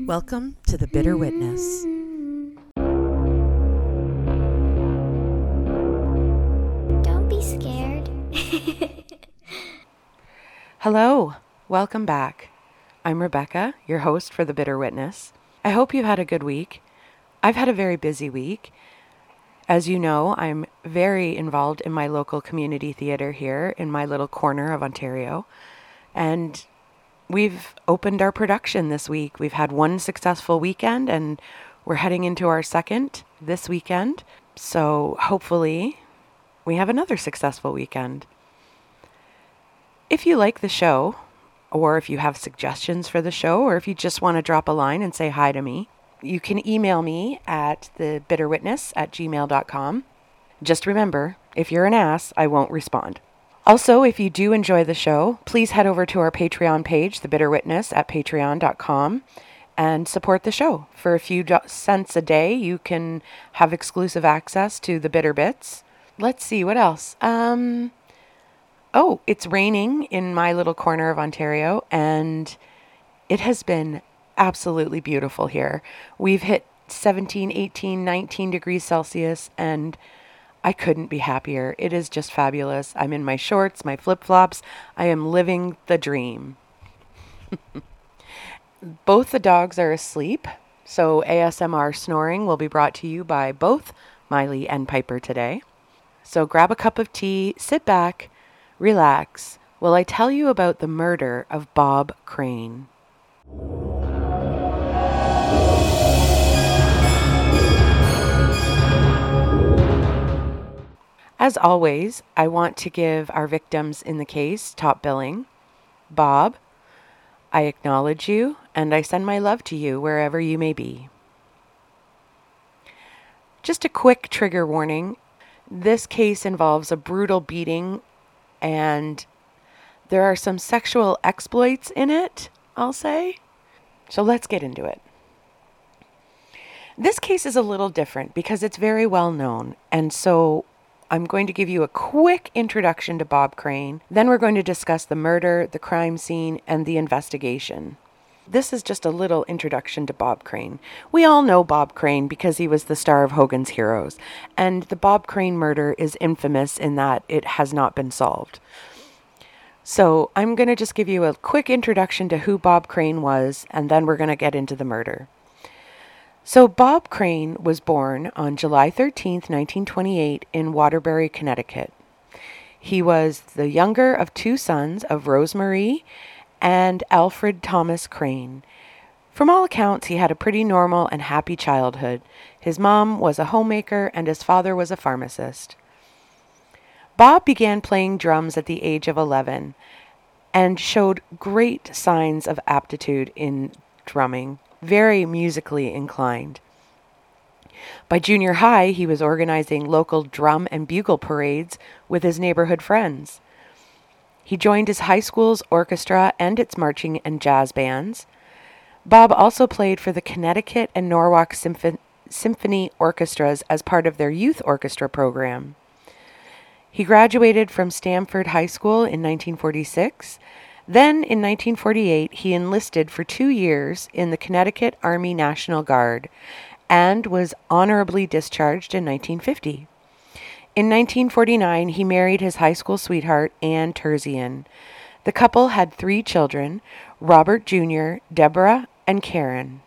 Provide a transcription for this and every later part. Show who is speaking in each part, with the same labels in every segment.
Speaker 1: Welcome to The Bitter Witness.
Speaker 2: Don't be scared.
Speaker 3: Hello, welcome back. I'm Rebecca, your host for The Bitter Witness. I hope you've had a good week. I've had a very busy week. As you know, I'm very involved in my local community theatre here in my little corner of Ontario. And we've opened our production this week. We've had one successful weekend and we're heading into our second this weekend. So hopefully we have another successful weekend. If you like the show, or if you have suggestions for the show, or if you just want to drop a line and say hi to me, you can email me at thebitterwitness@gmail.com. Just remember, if you're an ass, I won't respond. Also, if you do enjoy the show, please head over to our Patreon page, The Bitter Witness, at patreon.com, and support the show. For a few cents a day, you can have exclusive access to the Bitter Bits. Let's see, what else? It's raining in my little corner of Ontario, and it has been absolutely beautiful here. We've hit 17, 18, 19 degrees Celsius, and I couldn't be happier. It is just fabulous. I'm in my shorts, my flip-flops. I am living the dream. Both the dogs are asleep, so ASMR snoring will be brought to you by both Miley and Piper today. So grab a cup of tea, sit back, relax, while I tell you about the murder of Bob Crane. As always, I want to give our victims in the case top billing. Bob, I acknowledge you and I send my love to you wherever you may be. Just a quick trigger warning. This case involves a brutal beating and there are some sexual exploits in it, I'll say. So let's get into it. This case is a little different because it's very well known, and so I'm going to give you a quick introduction to Bob Crane. Then we're going to discuss the murder, the crime scene, and the investigation. This is just a little introduction to Bob Crane. We all know Bob Crane because he was the star of Hogan's Heroes, and the Bob Crane murder is infamous in that it has not been solved. So I'm going to just give you a quick introduction to who Bob Crane was, and then we're going to get into the murder. So Bob Crane was born on July 13th, 1928 in Waterbury, Connecticut. He was the younger of two sons of Rosemarie and Alfred Thomas Crane. From all accounts, he had a pretty normal and happy childhood. His mom was a homemaker and his father was a pharmacist. Bob began playing drums at the age of 11 and showed great signs of aptitude in drumming. Very musically inclined. By junior high, he was organizing local drum and bugle parades with his neighborhood friends. He joined his high school's orchestra and its marching and jazz bands. Bob also played for the Connecticut and Norwalk Symphony Orchestras as part of their youth orchestra program. He graduated from Stamford High School in 1946. Then, in 1948, he enlisted for 2 years in the Connecticut Army National Guard and was honorably discharged in 1950. In 1949, he married his high school sweetheart, Ann Terzian. The couple had 3 children, Robert Jr., Deborah, and Karen.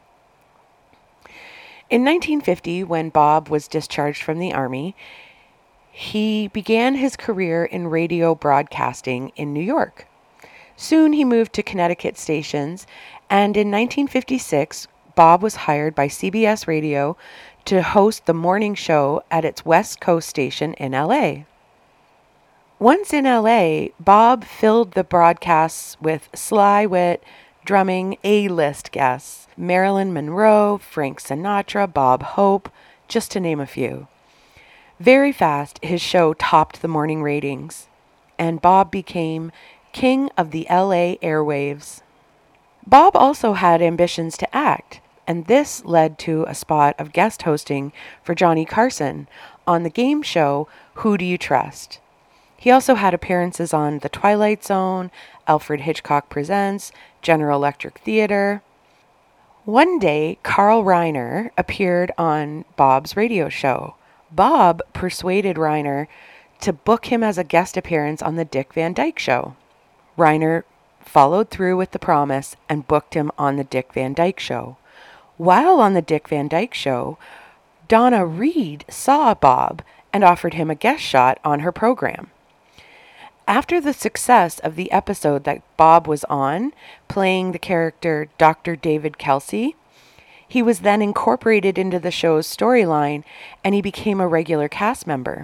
Speaker 3: In 1950, when Bob was discharged from the Army, he began his career in radio broadcasting in New York. Soon he moved to Connecticut stations, and in 1956, Bob was hired by CBS Radio to host the morning show at its West Coast station in LA. Once in LA, Bob filled the broadcasts with sly wit, drumming A-list guests, Marilyn Monroe, Frank Sinatra, Bob Hope, just to name a few. Very fast, his show topped the morning ratings, and Bob became king of the LA airwaves. Bob also had ambitions to act, and this led to a spot of guest hosting for Johnny Carson on the game show Who Do You Trust? He also had appearances on The Twilight Zone, Alfred Hitchcock Presents, General Electric Theater. One day, Carl Reiner appeared on Bob's radio show. Bob persuaded Reiner to book him as a guest appearance on the Dick Van Dyke Show. Reiner followed through with the promise and booked him on the Dick Van Dyke Show. While on the Dick Van Dyke Show, Donna Reed saw Bob and offered him a guest shot on her program. After the success of the episode that Bob was on, playing the character Dr. David Kelsey, he was then incorporated into the show's storyline and he became a regular cast member.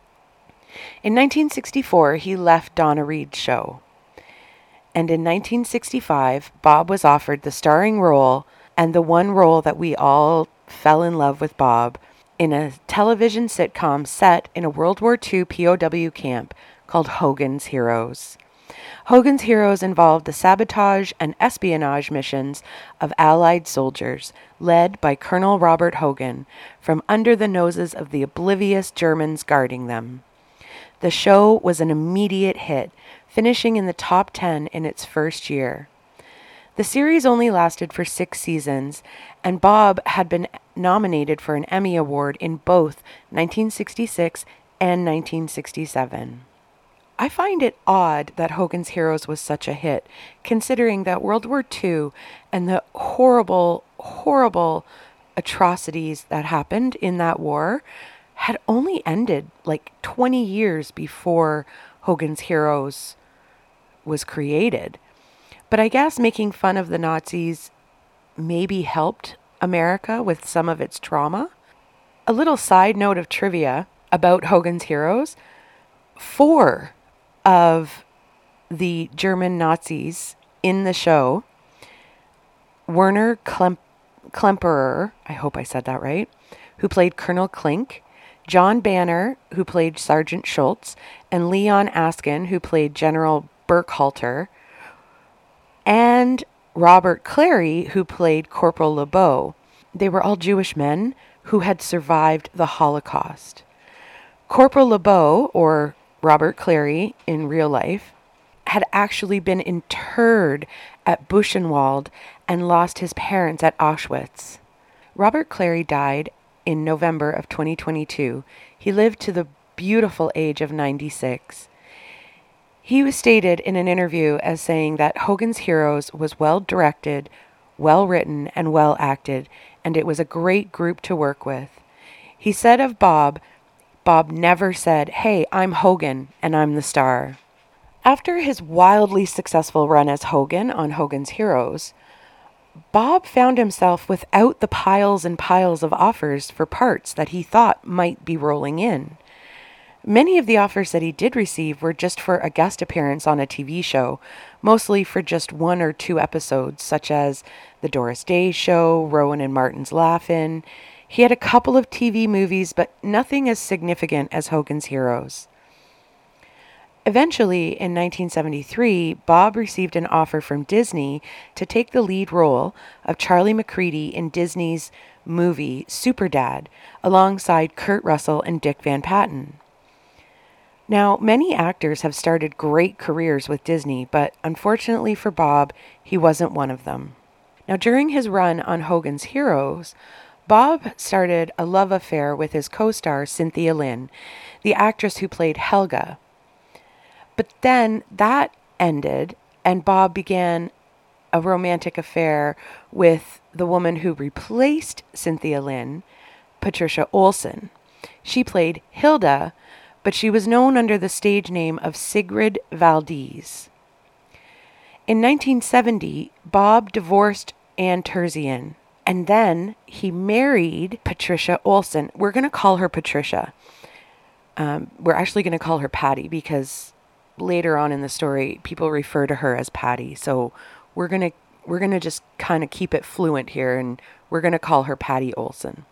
Speaker 3: In 1964, he left Donna Reed's show. And in 1965, Bob was offered the starring role and the one role that we all fell in love with Bob in a television sitcom set in a World War II POW camp called Hogan's Heroes. Hogan's Heroes involved the sabotage and espionage missions of Allied soldiers led by Colonel Robert Hogan from under the noses of the oblivious Germans guarding them. The show was an immediate hit, finishing in the top 10 in its first year. The series only lasted for 6 seasons, and Bob had been nominated for an Emmy Award in both 1966 and 1967. I find it odd that Hogan's Heroes was such a hit, considering that World War II and the horrible, horrible atrocities that happened in that war had only ended like 20 years before Hogan's Heroes was created. But I guess making fun of the Nazis maybe helped America with some of its trauma. A little side note of trivia about Hogan's Heroes: 4 of the German Nazis in the show, Werner Klemperer, I hope I said that right, who played Colonel Klink, John Banner, who played Sergeant Schultz, and Leon Askin, who played General Burkhalter, and Robert Clary, who played Corporal LeBeau. They were all Jewish men who had survived the Holocaust. Corporal LeBeau, or Robert Clary in real life, had actually been interred at Buchenwald and lost his parents at Auschwitz. Robert Clary died in November of 2022. He lived to the beautiful age of 96. He was stated in an interview as saying that Hogan's Heroes was well directed, well written, and well acted, and it was a great group to work with. He said of Bob never said, "Hey, I'm Hogan, and I'm the star." After his wildly successful run as Hogan on Hogan's Heroes, Bob found himself without the piles and piles of offers for parts that he thought might be rolling in. Many of the offers that he did receive were just for a guest appearance on a TV show, mostly for just 1 or 2 episodes, such as The Doris Day Show, Rowan and Martin's Laugh-In. He had a couple of TV movies, but nothing as significant as Hogan's Heroes. Eventually, in 1973, Bob received an offer from Disney to take the lead role of Charlie McCready in Disney's movie Superdad, alongside Kurt Russell and Dick Van Patten. Now, many actors have started great careers with Disney, but unfortunately for Bob, he wasn't one of them. Now, during his run on Hogan's Heroes, Bob started a love affair with his co-star Cynthia Lynn, the actress who played Helga. But then that ended, and Bob began a romantic affair with the woman who replaced Cynthia Lynn, Patricia Olson. She played Hilda, but she was known under the stage name of Sigrid Valdez. In 1970, Bob divorced Ann Terzian, and then he married Patricia Olson. We're going to call her Patricia. We're actually going to call her Patty because later on in the story, people refer to her as Patty. So we're gonna just kind of keep it fluent here, and we're gonna call her Patty Olson.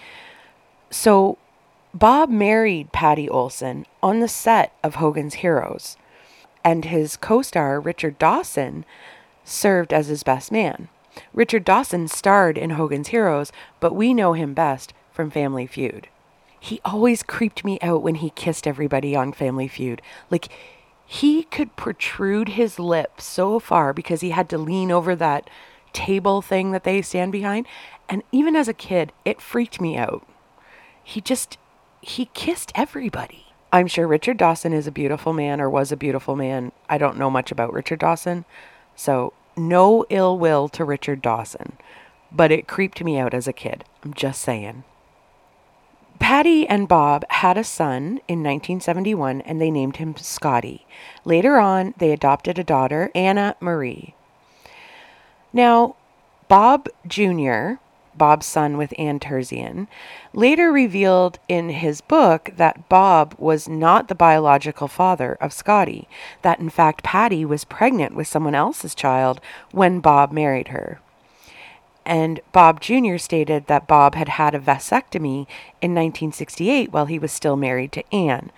Speaker 3: So Bob married Patty Olson on the set of Hogan's Heroes, and his co-star Richard Dawson served as his best man. Richard Dawson starred in Hogan's Heroes, but we know him best from Family Feud. He always creeped me out when he kissed everybody on Family Feud. Like, he could protrude his lips so far because he had to lean over that table thing that they stand behind. And even as a kid, it freaked me out. He kissed everybody. I'm sure Richard Dawson is a beautiful man, or was a beautiful man. I don't know much about Richard Dawson, so no ill will to Richard Dawson. But it creeped me out as a kid. I'm just saying. Patty and Bob had a son in 1971, and they named him Scotty. Later on, they adopted a daughter, Anna Marie. Now, Bob Jr., Bob's son with Ann Terzian, later revealed in his book that Bob was not the biological father of Scotty, that in fact Patty was pregnant with someone else's child when Bob married her. And Bob Jr. stated that Bob had had a vasectomy in 1968 while he was still married to Ann.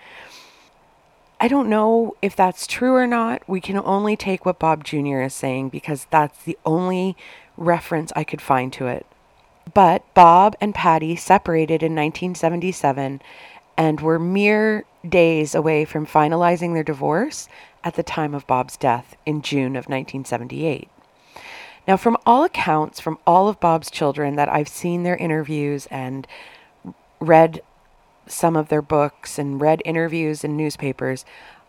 Speaker 3: I don't know if that's true or not. We can only take what Bob Jr. is saying because that's the only reference I could find to it. But Bob and Patty separated in 1977 and were mere days away from finalizing their divorce at the time of Bob's death in June of 1978. Now, from all accounts, from all of Bob's children that I've seen their interviews and read some of their books and read interviews in newspapers,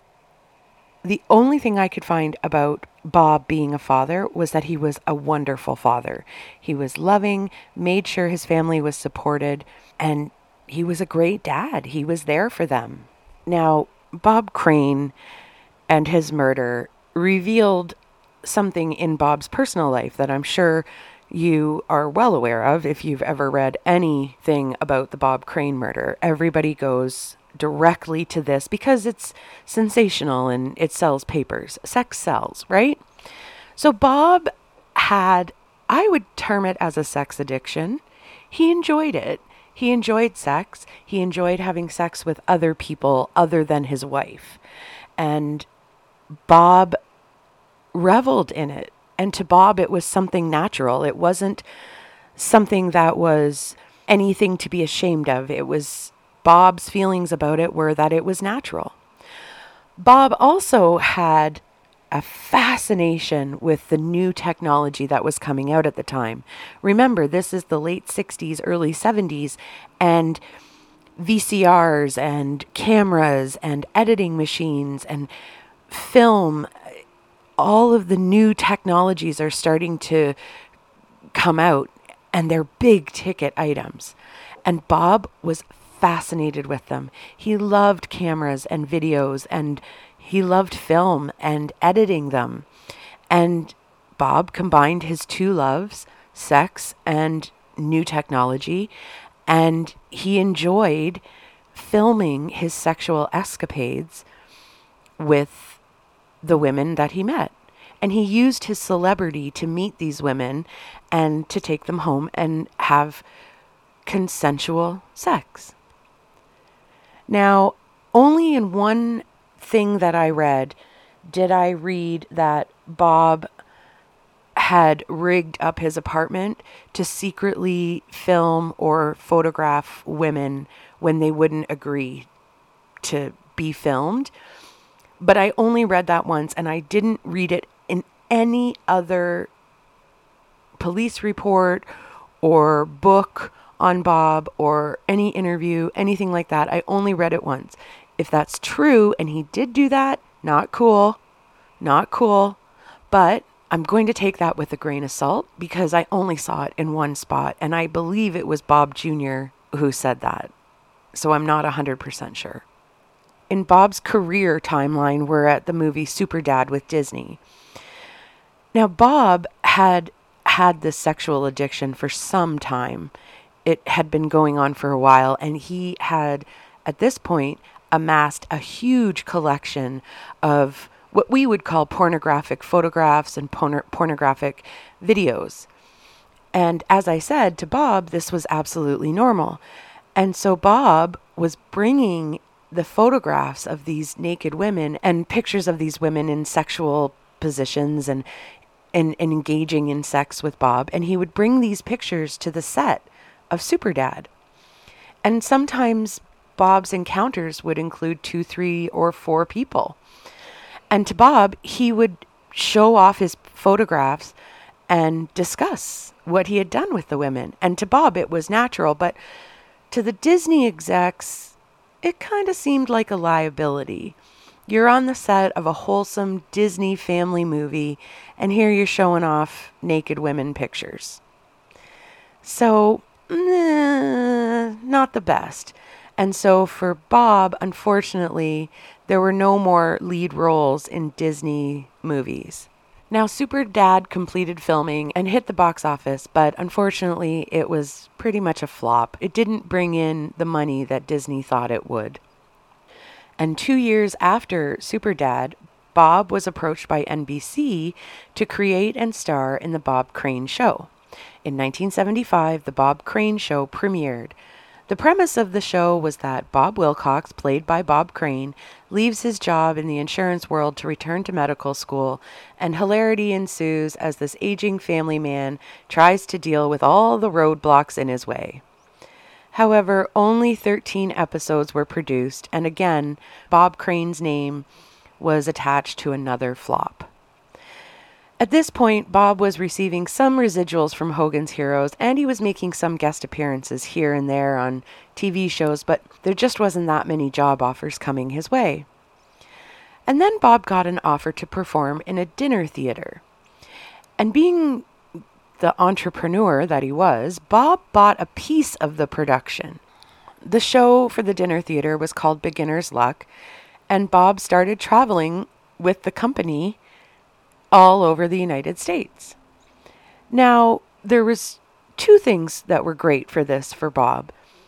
Speaker 3: the only thing I could find about Bob being a father was that he was a wonderful father. He was loving, made sure his family was supported, and he was a great dad. He was there for them. Now, Bob Crane and his murder revealed something in Bob's personal life that I'm sure you are well aware of if you've ever read anything about the Bob Crane murder. Everybody goes directly to this because it's sensational and it sells papers. Sex sells, right? So Bob had, I would term it as a sex addiction. He enjoyed it. He enjoyed sex. He enjoyed having sex with other people other than his wife. And Bob reveled in it. And to Bob, it was something natural. It wasn't something that was anything to be ashamed of. It was Bob's feelings about it were that it was natural. Bob also had a fascination with the new technology that was coming out at the time. Remember, this is the late 60s, early 70s, and VCRs and cameras and editing machines and film, all of the new technologies are starting to come out, and they're big ticket items. And Bob was fascinated with them. He loved cameras and videos, and he loved film and editing them. And Bob combined his two loves, sex and new technology, and he enjoyed filming his sexual escapades with the women that he met. And he used his celebrity to meet these women and to take them home and have consensual sex. Now, only in one thing that I read did I read that Bob had rigged up his apartment to secretly film or photograph women when they wouldn't agree to be filmed. But I only read that once, and I didn't read it in any other police report or book on Bob or any interview, anything like that. I only read it once. If that's true and he did do that, not cool. But I'm going to take that with a grain of salt because I only saw it in one spot, and I believe it was Bob Jr. who said that. So I'm not 100% sure. In Bob's career timeline, we're at the movie Superdad with Disney. Now, Bob had this sexual addiction for some time. It had been going on for a while, and he had, at this point, amassed a huge collection of what we would call pornographic photographs and pornographic videos. And as I said, to Bob, this was absolutely normal. And so Bob was bringing the photographs of these naked women and pictures of these women in sexual positions and engaging in sex with Bob. And he would bring these pictures to the set of Superdad. And sometimes Bob's encounters would include 2, 3, or 4 people. And to Bob, he would show off his photographs and discuss what he had done with the women. And to Bob, it was natural, but to the Disney execs, it kind of seemed like a liability. You're on the set of a wholesome Disney family movie, and here you're showing off naked women pictures. So, not the best. And so for Bob, unfortunately, there were no more lead roles in Disney movies. Now, Super Dad completed filming and hit the box office, but unfortunately, it was pretty much a flop. It didn't bring in the money that Disney thought it would. And 2 years after Super Dad, Bob was approached by NBC to create and star in The Bob Crane Show. In 1975, The Bob Crane Show premiered. The premise of the show was that Bob Wilcox, played by Bob Crane, leaves his job in the insurance world to return to medical school, and hilarity ensues as this aging family man tries to deal with all the roadblocks in his way. However, only 13 episodes were produced, and again, Bob Crane's name was attached to another flop. At this point, Bob was receiving some residuals from Hogan's Heroes, and he was making some guest appearances here and there on TV shows, but there just wasn't that many job offers coming his way. And then Bob got an offer to perform in a dinner theater. And being the entrepreneur that he was, Bob bought a piece of the production. The show for the dinner theater was called Beginner's Luck, and Bob started traveling with the company all over the United States. Now, there was two things that were great for this for Bob.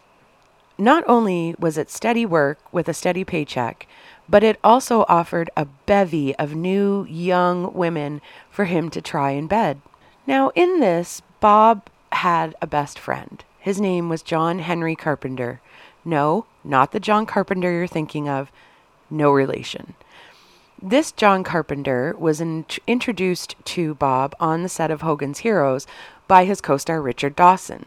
Speaker 3: Not only was it steady work with a steady paycheck, but it also offered a bevy of new young women for him to try in bed. Now, in this, Bob had a best friend. His name was John Henry Carpenter. No, not the John Carpenter you're thinking of. No relation. This John Carpenter was introduced to Bob on the set of Hogan's Heroes by his co-star Richard Dawson.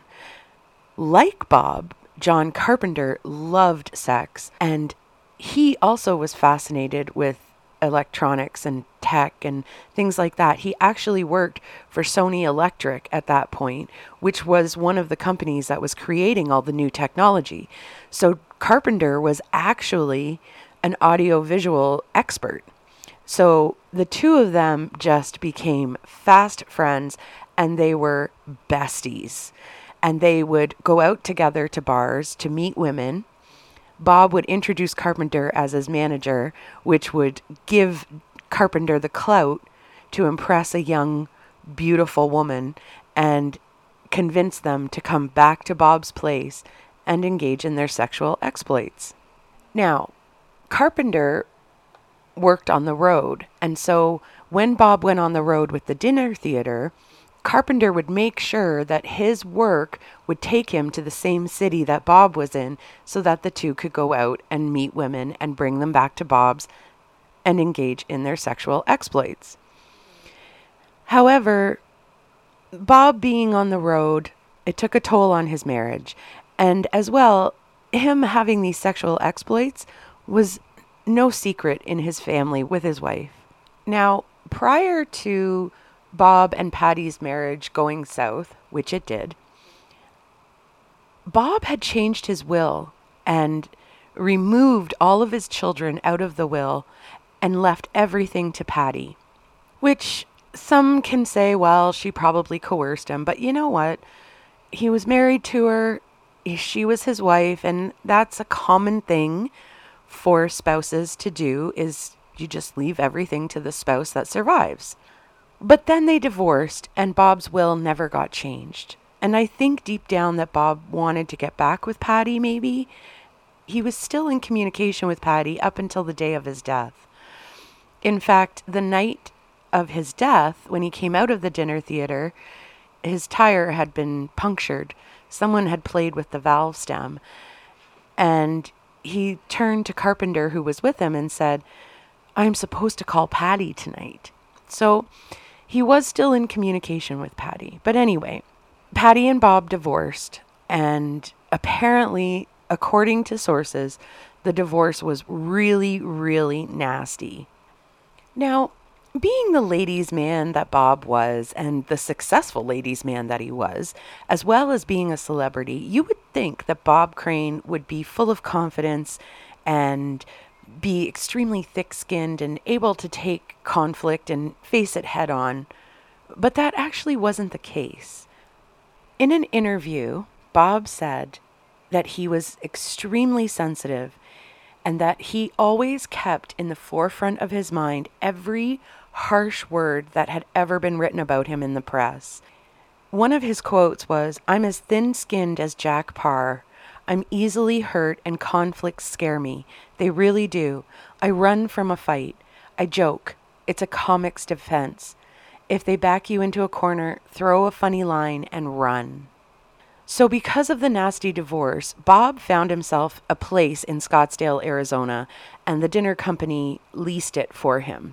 Speaker 3: Like Bob, John Carpenter loved sex, and he also was fascinated with electronics and tech and things like that. He actually worked for Sony Electric at that point, which was one of the companies that was creating all the new technology. So Carpenter was actually an audiovisual expert. So the two of them just became fast friends, and they were besties. And they would go out together to bars to meet women. Bob would introduce Carpenter as his manager, which would give Carpenter the clout to impress a young, beautiful woman and convince them to come back to Bob's place and engage in their sexual exploits. Now, Carpenter worked on the road, and so when Bob went on the road with the dinner theater, Carpenter would make sure that his work would take him to the same city that Bob was in so that the two could go out and meet women and bring them back to Bob's and engage in their sexual exploits. However, Bob being on the road, it took a toll on his marriage, and as well, him having these sexual exploits was no secret in his family with his wife. Now, prior to Bob and Patty's marriage going south, which it did, Bob had changed his will and removed all of his children out of the will and left everything to Patty, which some can say, well, she probably coerced him, but you know what? He was married to her, she was his wife, and that's a common thing for spouses to do, is you just leave everything to the spouse that survives. But then they divorced, and Bob's will never got changed. And I think deep down that Bob wanted to get back with Patty, maybe. He was still in communication with Patty up until the day of his death. In fact, the night of his death, when he came out of the dinner theater, his tire had been punctured. Someone had played with the valve stem. And he turned to Carpenter, who was with him, and said, I'm supposed to call Patty tonight. So he was still in communication with Patty. But anyway, Patty and Bob divorced, and apparently, according to sources, the divorce was really, really nasty. Now, Being the ladies' man that Bob was, and the successful ladies' man that he was, as well as being a celebrity, you would think that Bob Crane would be full of confidence and be extremely thick-skinned and able to take conflict and face it head on. But that actually wasn't the case. In an interview, Bob said that he was extremely sensitive and that he always kept in the forefront of his mind every harsh word that had ever been written about him in the press. One of his quotes was, "I'm as thin-skinned as Jack Parr. I'm easily hurt and conflicts scare me. They really do. I run from a fight. I joke. It's a comic's defense. If they back you into a corner, throw a funny line and run." So because of the nasty divorce, Bob found himself a place in Scottsdale, Arizona, and the dinner company leased it for him.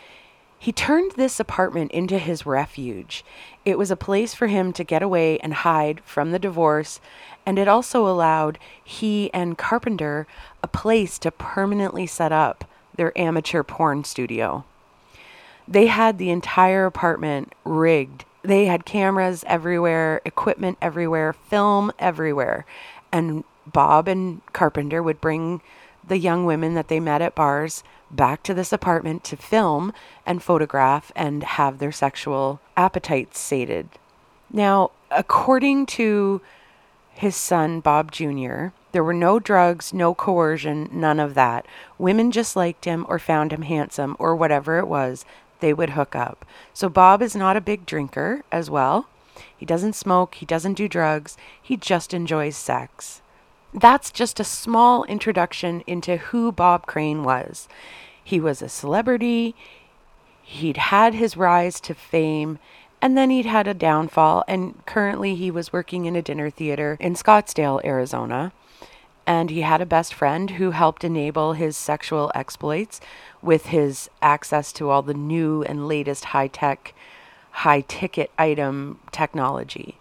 Speaker 3: He turned this apartment into his refuge. It was a place for him to get away and hide from the divorce, and it also allowed he and Carpenter a place to permanently set up their amateur porn studio. They had the entire apartment rigged. They had cameras everywhere, equipment everywhere, film everywhere. And Bob and Carpenter would bring the young women that they met at bars back to this apartment to film and photograph and have their sexual appetites sated. Now, according to his son, Bob Jr., there were no drugs, no coercion, none of that. Women just liked him or found him handsome or whatever it was, they would hook up. So Bob is not a big drinker as well. He doesn't smoke, he doesn't do drugs, he just enjoys sex. That's just a small introduction into who Bob Crane was. He was a celebrity, he'd had his rise to fame, and then he'd had a downfall, and currently he was working in a dinner theater in Scottsdale, Arizona, and he had a best friend who helped enable his sexual exploits with his access to all the new and latest high-tech, high-ticket item technology.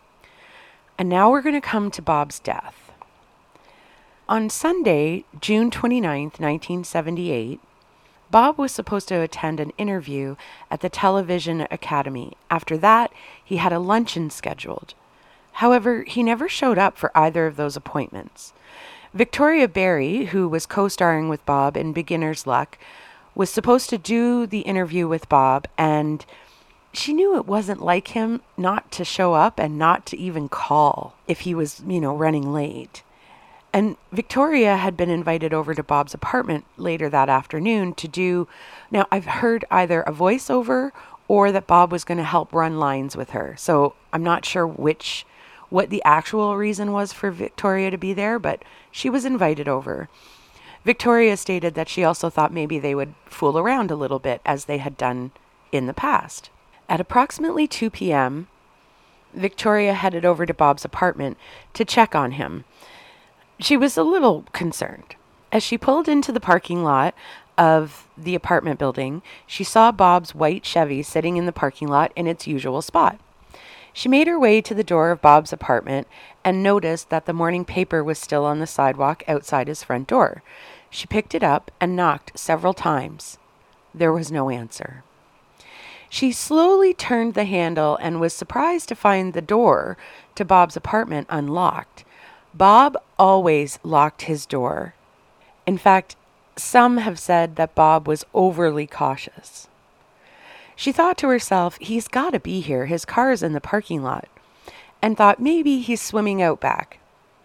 Speaker 3: And now we're going to come to Bob's death. On Sunday, June 29th, 1978, Bob was supposed to attend an interview at the Television Academy. After that, he had a luncheon scheduled. However, he never showed up for either of those appointments. Victoria Berry, who was co-starring with Bob in Beginner's Luck, was supposed to do the interview with Bob, and she knew it wasn't like him not to show up and not to even call if he was, running late. And Victoria had been invited over to Bob's apartment later that afternoon to do, now I've heard either a voiceover or that Bob was going to help run lines with her. So I'm not sure what the actual reason was for Victoria to be there, but she was invited over. Victoria stated that she also thought maybe they would fool around a little bit as they had done in the past. At approximately 2 p.m., Victoria headed over to Bob's apartment to check on him. She was a little concerned. As she pulled into the parking lot of the apartment building, she saw Bob's white Chevy sitting in the parking lot in its usual spot. She made her way to the door of Bob's apartment and noticed that the morning paper was still on the sidewalk outside his front door. She picked it up and knocked several times. There was no answer. She slowly turned the handle and was surprised to find the door to Bob's apartment unlocked. Bob always locked his door. In fact, some have said that Bob was overly cautious. She thought to herself, he's got to be here. His car's in the parking lot. And thought maybe he's swimming out back.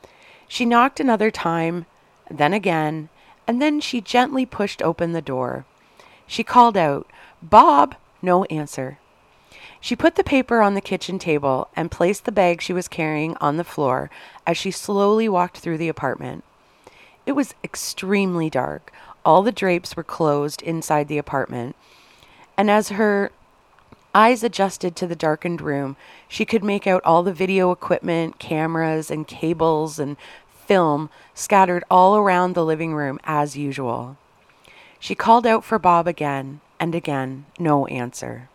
Speaker 3: She knocked another time, then again, and then she gently pushed open the door. She called out, "Bob!" No answer. She put the paper on the kitchen table and placed the bag she was carrying on the floor as she slowly walked through the apartment. It was extremely dark. All the drapes were closed inside the apartment. And as her eyes adjusted to the darkened room, she could make out all the video equipment, cameras, and cables and film scattered all around the living room as usual. She called out for Bob again and again, no answer.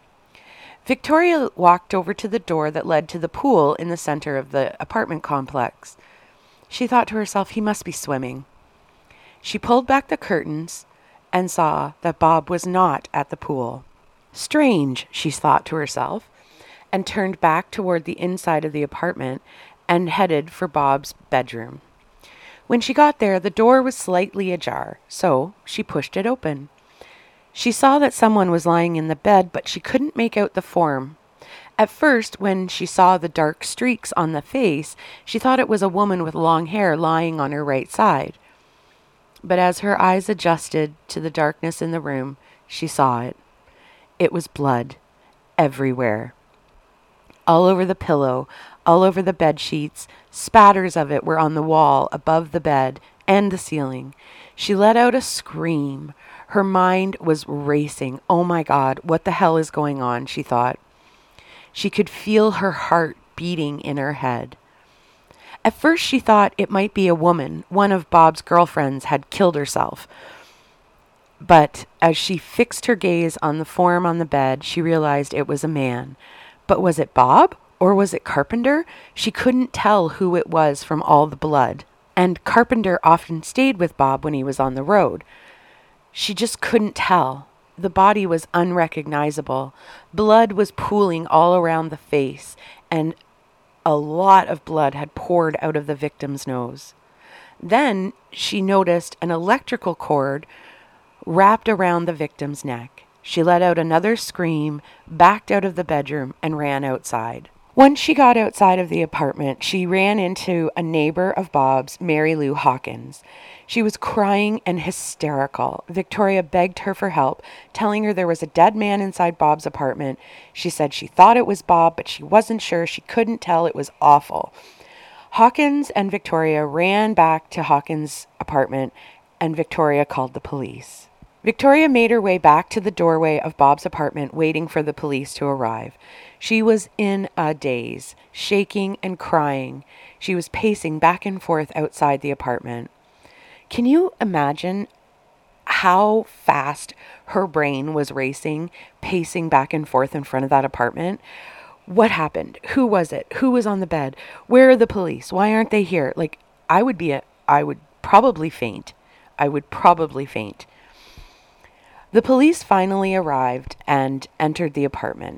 Speaker 3: Victoria walked over to the door that led to the pool in the center of the apartment complex. She thought to herself, he must be swimming. She pulled back the curtains and saw that Bob was not at the pool. Strange, she thought to herself, and turned back toward the inside of the apartment and headed for Bob's bedroom. When she got there, the door was slightly ajar, so she pushed it open. She saw that someone was lying in the bed, but she couldn't make out the form. At first, when she saw the dark streaks on the face, she thought it was a woman with long hair lying on her right side. But as her eyes adjusted to the darkness in the room, she saw it. It was blood everywhere. All over the pillow, all over the bed sheets, spatters of it were on the wall, above the bed, and the ceiling. She let out a scream. Her mind was racing. Oh my God, what the hell is going on, she thought. She could feel her heart beating in her head. At first she thought it might be a woman. One of Bob's girlfriends had killed herself. But as she fixed her gaze on the form on the bed, she realized it was a man. But was it Bob or was it Carpenter? She couldn't tell who it was from all the blood. And Carpenter often stayed with Bob when he was on the road. She just couldn't tell. The body was unrecognizable. Blood was pooling all around the face, and a lot of blood had poured out of the victim's nose. Then she noticed an electrical cord wrapped around the victim's neck. She let out another scream, backed out of the bedroom, and ran outside. Once she got outside of the apartment, she ran into a neighbor of Bob's, Mary Lou Hawkins. She was crying and hysterical. Victoria begged her for help, telling her there was a dead man inside Bob's apartment. She said she thought it was Bob, but she wasn't sure. She couldn't tell. It was awful. Hawkins and Victoria ran back to Hawkins' apartment, and Victoria called the police. Victoria made her way back to the doorway of Bob's apartment, waiting for the police to arrive. She was in a daze, shaking and crying. She was pacing back and forth outside the apartment. Can you imagine how fast her brain was racing, pacing back and forth in front of that apartment? What happened? Who was it? Who was on the bed? Where are the police? Why aren't they here? I would probably faint. I would probably faint. The police finally arrived and entered the apartment.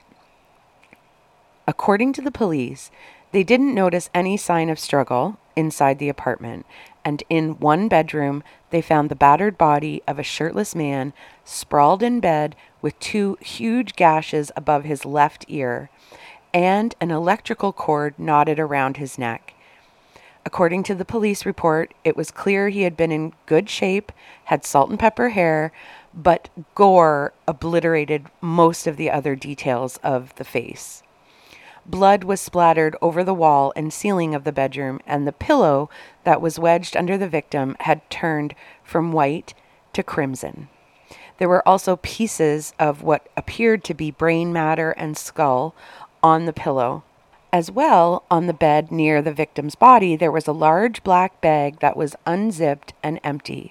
Speaker 3: According to the police, they didn't notice any sign of struggle inside the apartment, and in one bedroom, they found the battered body of a shirtless man sprawled in bed with 2 huge gashes above his left ear and an electrical cord knotted around his neck. According to the police report, it was clear he had been in good shape, had salt and pepper hair, but gore obliterated most of the other details of the face. Blood was splattered over the wall and ceiling of the bedroom, and the pillow that was wedged under the victim had turned from white to crimson. There were also pieces of what appeared to be brain matter and skull on the pillow. As well, on the bed near the victim's body, there was a large black bag that was unzipped and empty.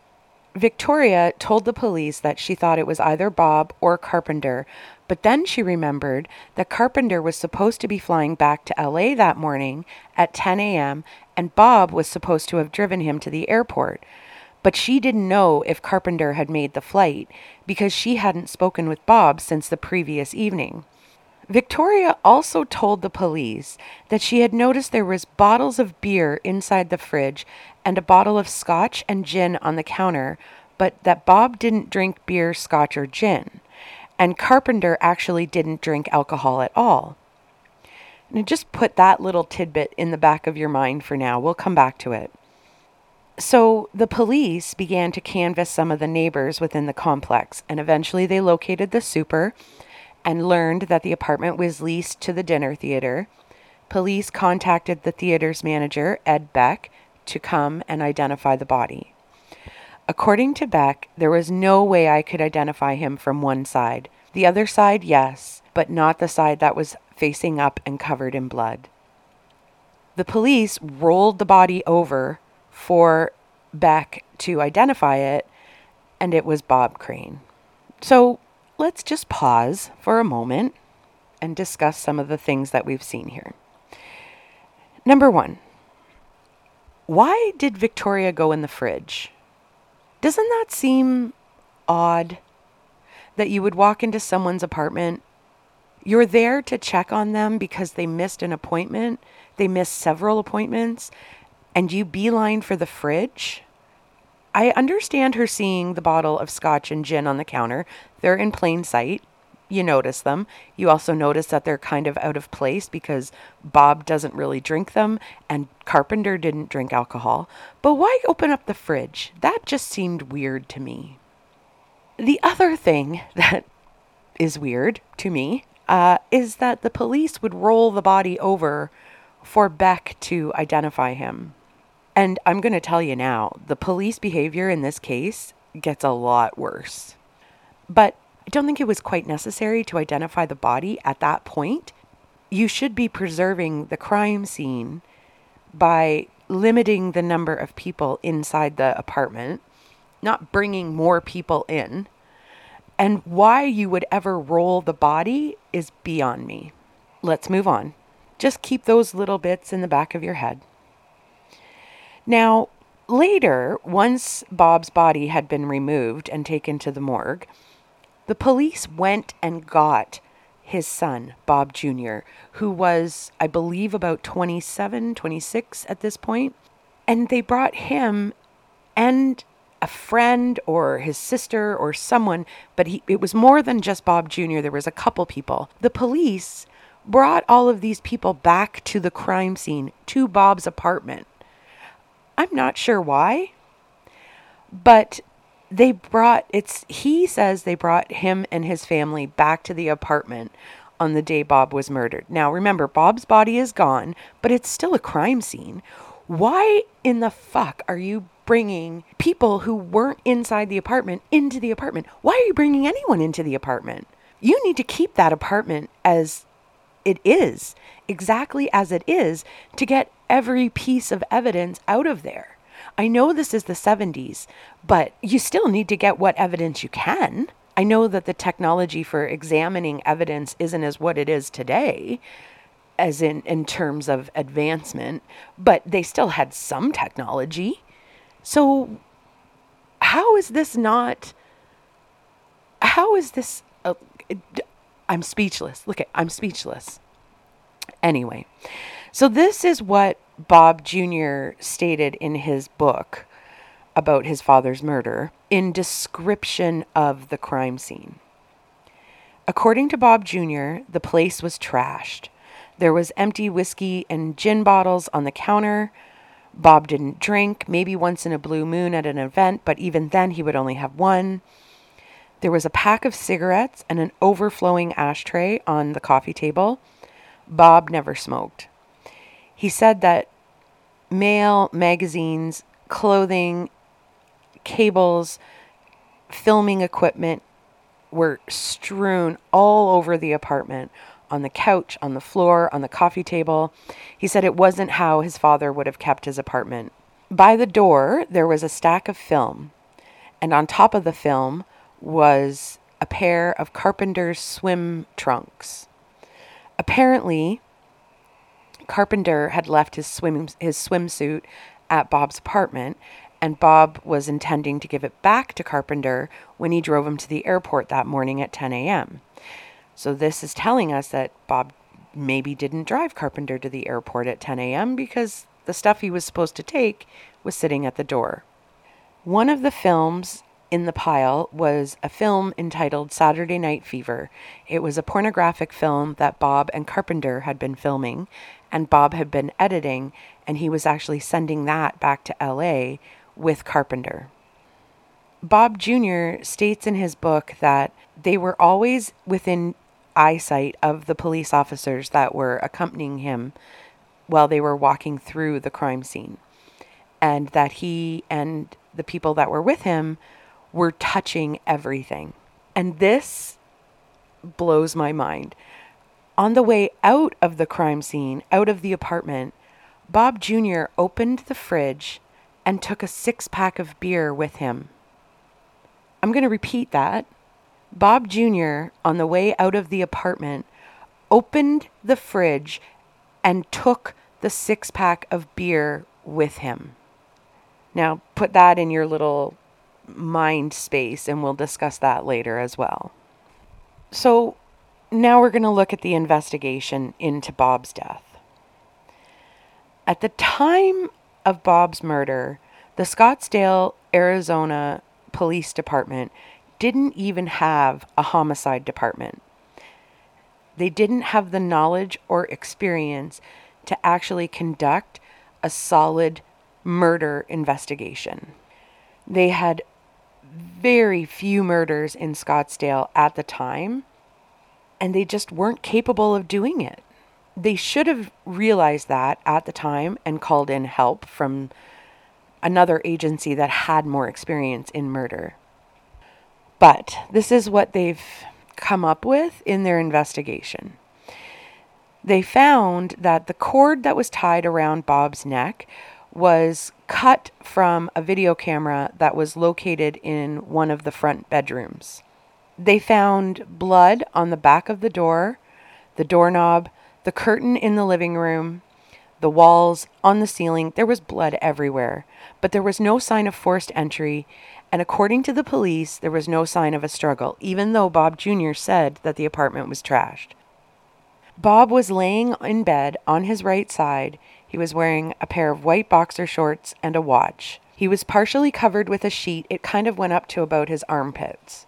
Speaker 3: Victoria told the police that she thought it was either Bob or Carpenter, but then she remembered that Carpenter was supposed to be flying back to LA that morning at 10 a.m. and Bob was supposed to have driven him to the airport. But she didn't know if Carpenter had made the flight because she hadn't spoken with Bob since the previous evening. Victoria also told the police that she had noticed there was bottles of beer inside the fridge and a bottle of scotch and gin on the counter, but that Bob didn't drink beer, scotch, or gin. And Carpenter actually didn't drink alcohol at all. And just put that little tidbit in the back of your mind for now. We'll come back to it. So the police began to canvass some of the neighbors within the complex, and eventually they located the super and learned that the apartment was leased to the dinner theater. Police contacted the theater's manager, Ed Beck, to come and identify the body. According to Beck, there was no way I could identify him from one side. The other side, yes, but not the side that was facing up and covered in blood. The police rolled the body over for Beck to identify it, and it was Bob Crane. So let's just pause for a moment and discuss some of the things that we've seen here. Number 1, why did Victoria go in the fridge? Doesn't that seem odd that you would walk into someone's apartment. You're there to check on them because they missed an appointment. They missed several appointments, and you beeline for the fridge. I understand her seeing the bottle of scotch and gin on the counter. They're in plain sight. You notice them. You also notice that they're kind of out of place because Bob doesn't really drink them and Carpenter didn't drink alcohol. But why open up the fridge? That just seemed weird to me. The other thing that is weird to me is that the police would roll the body over for Beck to identify him. And I'm going to tell you now, the police behavior in this case gets a lot worse. But I don't think it was quite necessary to identify the body at that point. You should be preserving the crime scene by limiting the number of people inside the apartment, not bringing more people in. And why you would ever roll the body is beyond me. Let's move on. Just keep those little bits in the back of your head. Now, later, once Bob's body had been removed and taken to the morgue, the police went and got his son, Bob Jr., who was, I believe, about 27, 26 at this point. And they brought him and a friend or his sister or someone, but it was more than just Bob Jr. There was a couple people. The police brought all of these people back to the crime scene, to Bob's apartment. I'm not sure why, but he says they brought him and his family back to the apartment on the day Bob was murdered. Now, remember, Bob's body is gone, but it's still a crime scene. Why in the fuck are you bringing people who weren't inside the apartment into the apartment? Why are you bringing anyone into the apartment? You need to keep that apartment as it is, exactly as it is, to get every piece of evidence out of there. I know this is the 70s, but you still need to get what evidence you can. I know that the technology for examining evidence isn't as what it is today, as in terms of advancement, but they still had some technology. So how is this? I'm speechless. I'm speechless. Anyway, so this is what Bob Jr. stated in his book about his father's murder in description of the crime scene. According to Bob Jr., the place was trashed. There was empty whiskey and gin bottles on the counter. Bob didn't drink, maybe once in a blue moon at an event, but even then he would only have one. There was a pack of cigarettes and an overflowing ashtray on the coffee table. Bob never smoked. He said that mail, magazines, clothing, cables, filming equipment were strewn all over the apartment, on the couch, on the floor, on the coffee table. He said it wasn't how his father would have kept his apartment. By the door, there was a stack of film, and on top of the film was a pair of Carpenter's swim trunks. Apparently, Carpenter had left his swimsuit at Bob's apartment, and Bob was intending to give it back to Carpenter when he drove him to the airport that morning at 10 a.m. So this is telling us that Bob maybe didn't drive Carpenter to the airport at 10 a.m. because the stuff he was supposed to take was sitting at the door. One of the films in the pile was a film entitled Saturday Night Fever. It was a pornographic film that Bob and Carpenter had been filming, and Bob had been editing, and he was actually sending that back to LA with Carpenter. Bob Jr. states in his book that they were always within eyesight of the police officers that were accompanying him while they were walking through the crime scene, and that he and the people that were with him were touching everything. And this blows my mind. On the way out of the crime scene, out of the apartment, Bob Jr. opened the fridge and took a 6-pack of beer with him. I'm going to repeat that. Bob Jr., on the way out of the apartment, opened the fridge and took the 6-pack of beer with him. Now, put that in your little mind space, and we'll discuss that later as well. So now we're going to look at the investigation into Bob's death. At the time of Bob's murder, the Scottsdale, Arizona Police Department didn't even have a homicide department. They didn't have the knowledge or experience to actually conduct a solid murder investigation. They had very few murders in Scottsdale at the time, and they just weren't capable of doing it. They should have realized that at the time and called in help from another agency that had more experience in murder. But this is what they've come up with in their investigation. They found that the cord that was tied around Bob's neck was cut from a video camera that was located in one of the front bedrooms. They found blood on the back of the door, the doorknob, the curtain in the living room, the walls, on the ceiling. There was blood everywhere, but there was no sign of forced entry, and according to the police, there was no sign of a struggle, even though Bob Jr. said that the apartment was trashed. Bob was laying in bed on his right side. He was wearing a pair of white boxer shorts and a watch. He was partially covered with a sheet. It kind of went up to about his armpits.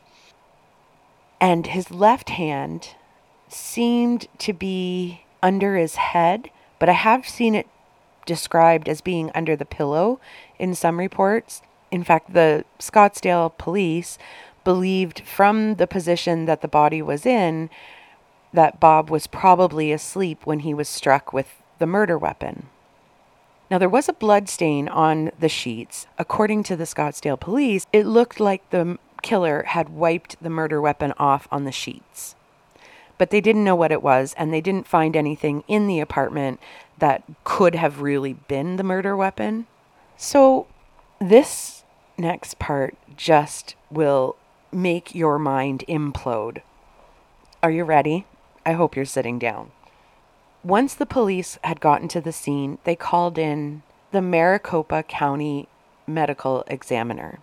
Speaker 3: And his left hand seemed to be under his head, but I have seen it described as being under the pillow in some reports. In fact, the Scottsdale police believed from the position that the body was in that Bob was probably asleep when he was struck with the murder weapon. Now, there was a blood stain on the sheets. According to the Scottsdale police, it looked like the killer had wiped the murder weapon off on the sheets. But they didn't know what it was, and they didn't find anything in the apartment that could have really been the murder weapon. So this next part just will make your mind implode. Are you ready? I hope you're sitting down. Once the police had gotten to the scene, they called in the Maricopa County medical examiner.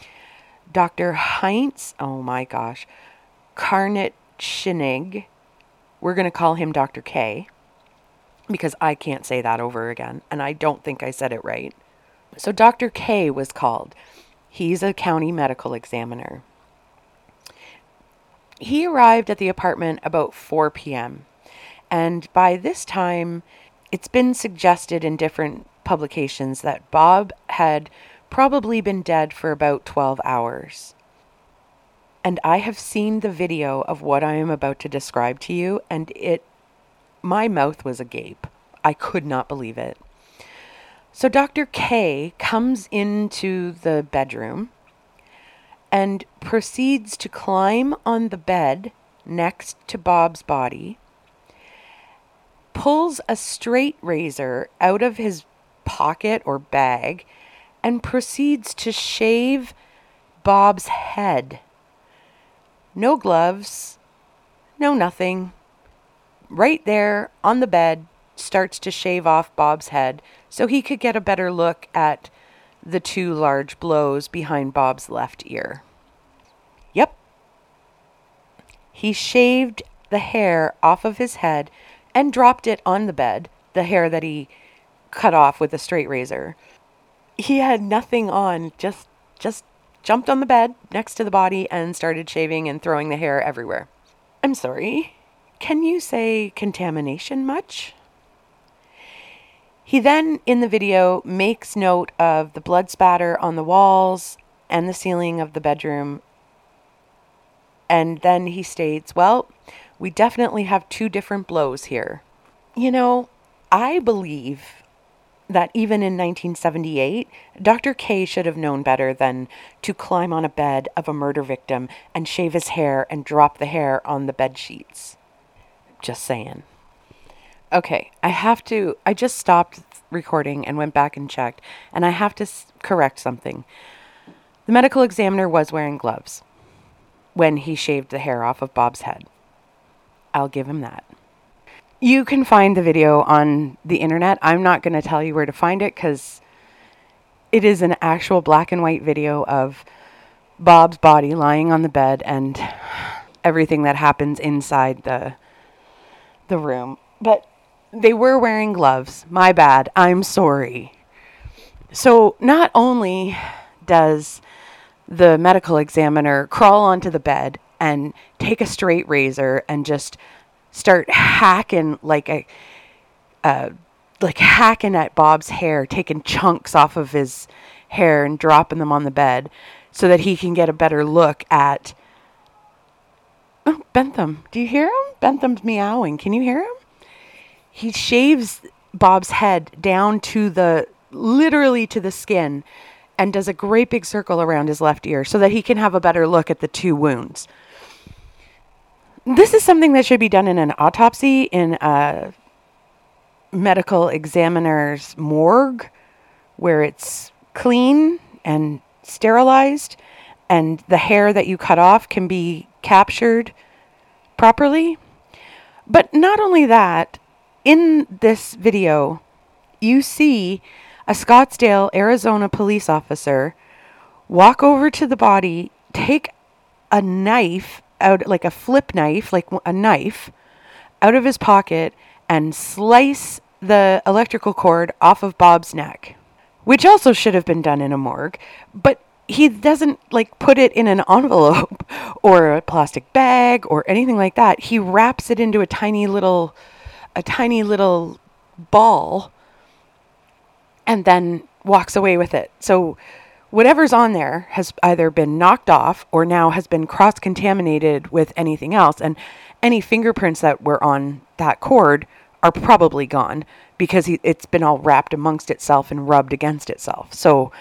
Speaker 3: Dr. Heinz, Karnitschnig, we're going to call him Dr. K, because I can't say that over again, and I don't think I said it right. So Dr. K was called. He's a county medical examiner. He arrived at the apartment about 4 p.m., and by this time, it's been suggested in different publications that Bob had probably been dead for about 12 hours. And I have seen the video of what I am about to describe to you, and my mouth was agape. I could not believe it. So Dr. K comes into the bedroom and proceeds to climb on the bed next to Bob's body, pulls a straight razor out of his pocket or bag, and proceeds to shave Bob's head. No gloves, no nothing. Right there on the bed, starts to shave off Bob's head so he could get a better look at the 2 large blows behind Bob's left ear. Yep. He shaved the hair off of his head and dropped it on the bed, the hair that he cut off with a straight razor. He had nothing on, just jumped on the bed next to the body and started shaving and throwing the hair everywhere. I'm sorry, can you say contamination much? He then, in the video, makes note of the blood spatter on the walls and the ceiling of the bedroom. And then he states, well, we definitely have 2 different blows here. You know, I believe that even in 1978, Dr. K should have known better than to climb on a bed of a murder victim and shave his hair and drop the hair on the bed sheets. Just saying. Okay, I just stopped recording and went back and checked, and I have to correct something. The medical examiner was wearing gloves when he shaved the hair off of Bob's head. I'll give him that. You can find the video on the internet. I'm not going to tell you where to find it because it is an actual black and white video of Bob's body lying on the bed and everything that happens inside the room. But they were wearing gloves. My bad. I'm sorry. So not only does the medical examiner crawl onto the bed and take a straight razor and just start hacking like hacking at Bob's hair, taking chunks off of his hair and dropping them on the bed so that he can get a better look at... Oh, Bentham. Do you hear him? Bentham's meowing. Can you hear him? He shaves Bob's head down to literally to the skin and does a great big circle around his left ear so that he can have a better look at the two wounds. This is something that should be done in an autopsy in a medical examiner's morgue where it's clean and sterilized and the hair that you cut off can be captured properly. But not only that, in this video, you see a Scottsdale, Arizona police officer walk over to the body, take a knife out, like a flip knife, like a knife, out of his pocket and slice the electrical cord off of Bob's neck, which also should have been done in a morgue, but he doesn't put it in an envelope or a plastic bag or anything like that. He wraps it into a tiny little ball and then walks away with it. So whatever's on there has either been knocked off or now has been cross-contaminated with anything else. And any fingerprints that were on that cord are probably gone because it's been all wrapped amongst itself and rubbed against itself. So,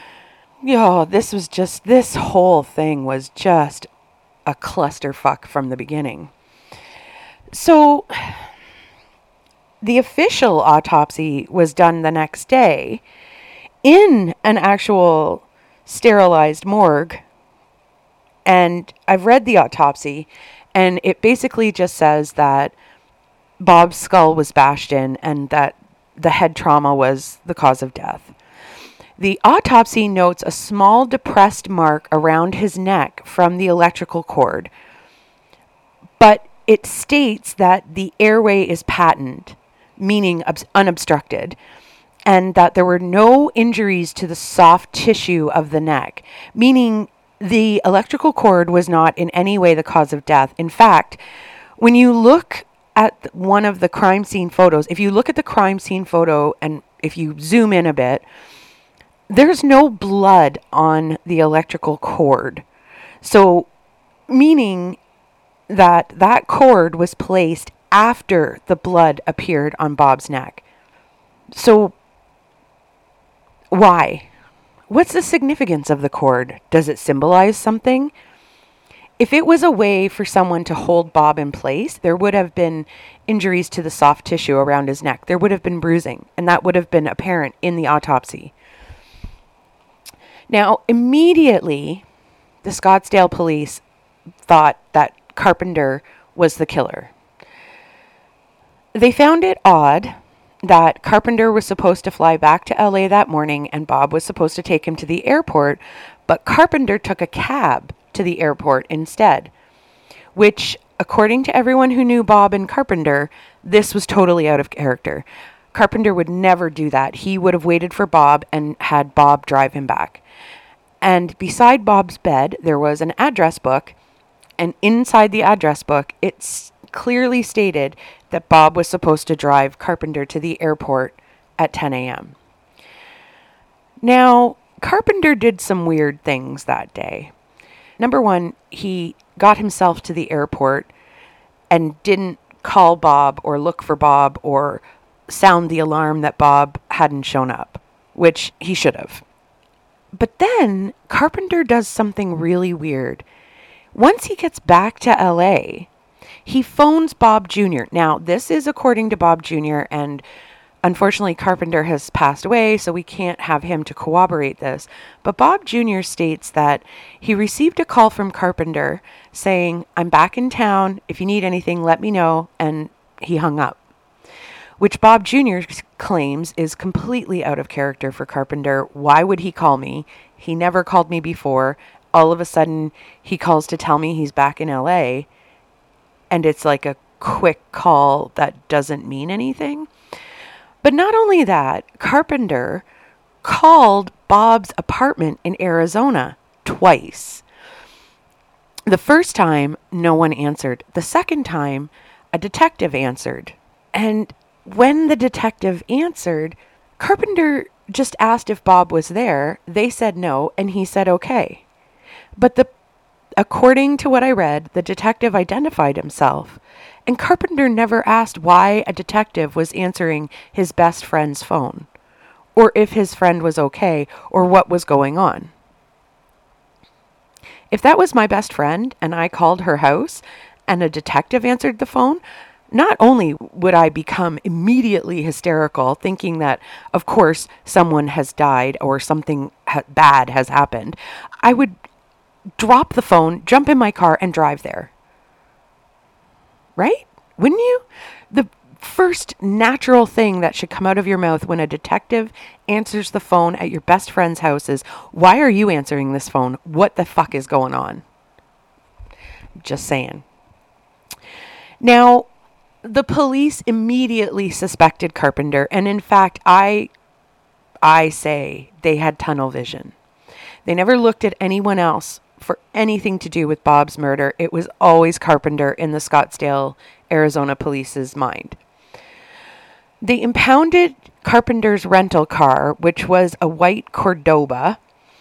Speaker 3: this whole thing was just a clusterfuck from the beginning. So the official autopsy was done the next day in an actual sterilized morgue. And I've read the autopsy, and it basically just says that Bob's skull was bashed in and that the head trauma was the cause of death. The autopsy notes a small depressed mark around his neck from the electrical cord, but it states that the airway is patent, meaning unobstructed, and that there were no injuries to the soft tissue of the neck, meaning the electrical cord was not in any way the cause of death. In fact, when you look at one of the crime scene photos, if you look at the crime scene photo and if you zoom in a bit, there's no blood on the electrical cord. So, meaning that cord was placed after the blood appeared on Bob's neck. So, why? What's the significance of the cord? Does it symbolize something? If it was a way for someone to hold Bob in place, there would have been injuries to the soft tissue around his neck. There would have been bruising, and that would have been apparent in the autopsy. Now, immediately, the Scottsdale police thought that Carpenter was the killer. They found it odd that Carpenter was supposed to fly back to LA that morning and Bob was supposed to take him to the airport, but Carpenter took a cab to the airport instead, which, according to everyone who knew Bob and Carpenter, this was totally out of character. Carpenter would never do that. He would have waited for Bob and had Bob drive him back. And beside Bob's bed, there was an address book, and inside the address book, it's clearly stated that Bob was supposed to drive Carpenter to the airport at 10 a.m. Now, Carpenter did some weird things that day. Number one, he got himself to the airport and didn't call Bob or look for Bob or sound the alarm that Bob hadn't shown up, which he should have. But then Carpenter does something really weird. Once he gets back to LA, he phones Bob Jr. Now, this is according to Bob Jr., and unfortunately Carpenter has passed away, so we can't have him to corroborate this. But Bob Jr. states that he received a call from Carpenter saying, "I'm back in town. If you need anything, let me know," and he hung up, which Bob Jr. claims is completely out of character for Carpenter. Why would he call me? He never called me before. all of a sudden he calls to tell me he's back in LA, and it's like a quick call that doesn't mean anything. But not only that, Carpenter called Bob's apartment in Arizona twice. The first time, no one answered. The second time, a detective answered. And when the detective answered, Carpenter just asked if Bob was there. They said no, and he said okay. But according to what I read, the detective identified himself, and Carpenter never asked why a detective was answering his best friend's phone, or if his friend was okay, or what was going on. If that was my best friend and I called her house and a detective answered the phone, not only would I become immediately hysterical, thinking that, of course, someone has died or something bad has happened, I would drop the phone, jump in my car, and drive there. Right? Wouldn't you? The first natural thing that should come out of your mouth when a detective answers the phone at your best friend's house is, why are you answering this phone? What the fuck is going on? Just saying. Now, the police immediately suspected Carpenter, and in fact, I say they had tunnel vision. They never looked at anyone else for anything to do with Bob's murder. It was always Carpenter in the Scottsdale, Arizona police's mind. They impounded Carpenter's rental car, which was a white Cordoba,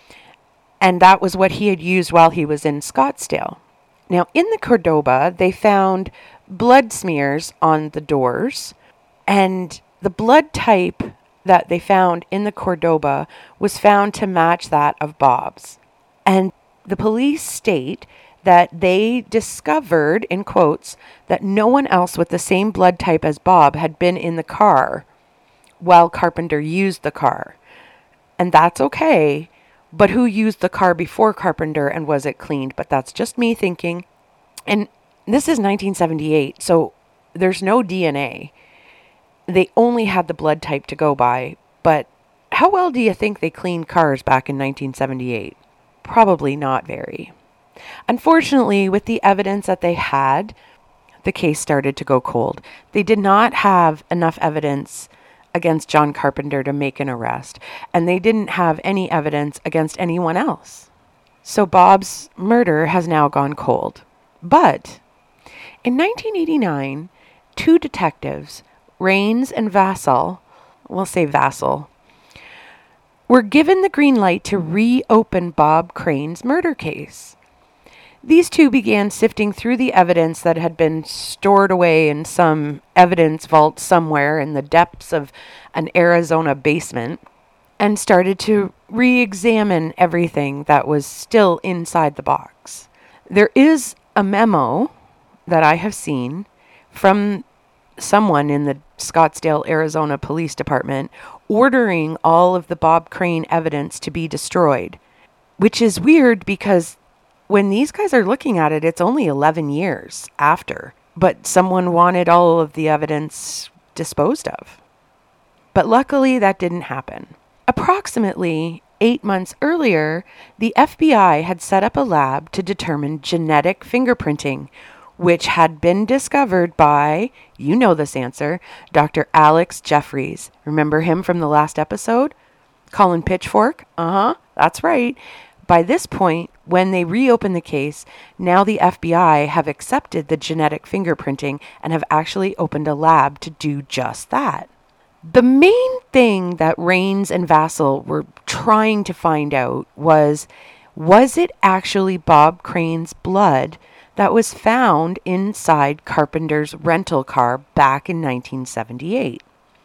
Speaker 3: and that was what he had used while he was in Scottsdale. Now, in the Cordoba, they found blood smears on the doors, and the blood type that they found in the Cordoba was found to match that of Bob's. And the police state that they discovered, in quotes, that no one else with the same blood type as Bob had been in the car while Carpenter used the car. And that's okay, but who used the car before Carpenter, and was it cleaned? But that's just me thinking. And this is 1978, so there's no DNA. They only had the blood type to go by, but how well do you think they cleaned cars back in 1978? Probably not very. Unfortunately, with the evidence that they had, the case started to go cold. They did not have enough evidence against John Carpenter to make an arrest, and they didn't have any evidence against anyone else. So Bob's murder has now gone cold. But in 1989, two detectives, Rains and Vassell, we'll say Vassell, were given the green light to reopen Bob Crane's murder case. These two began sifting through the evidence that had been stored away in some evidence vault somewhere in the depths of an Arizona basement, and started to re-examine everything that was still inside the box. There is a memo that I have seen from someone in the Scottsdale, Arizona Police Department ordering all of the Bob Crane evidence to be destroyed, which is weird because when these guys are looking at it, it's only 11 years after, but someone wanted all of the evidence disposed of. But luckily, that didn't happen. Approximately 8 months earlier, the FBI had set up a lab to determine genetic fingerprinting, which had been discovered by, you know this answer, Dr. Alex Jeffries. Remember him from the last episode? Colin Pitchfork? That's right. By this point, when they reopened the case, now the FBI have accepted the genetic fingerprinting and have actually opened a lab to do just that. The main thing that Rains and Vassell were trying to find out was it actually Bob Crane's blood that was found inside Carpenter's rental car back in 1978?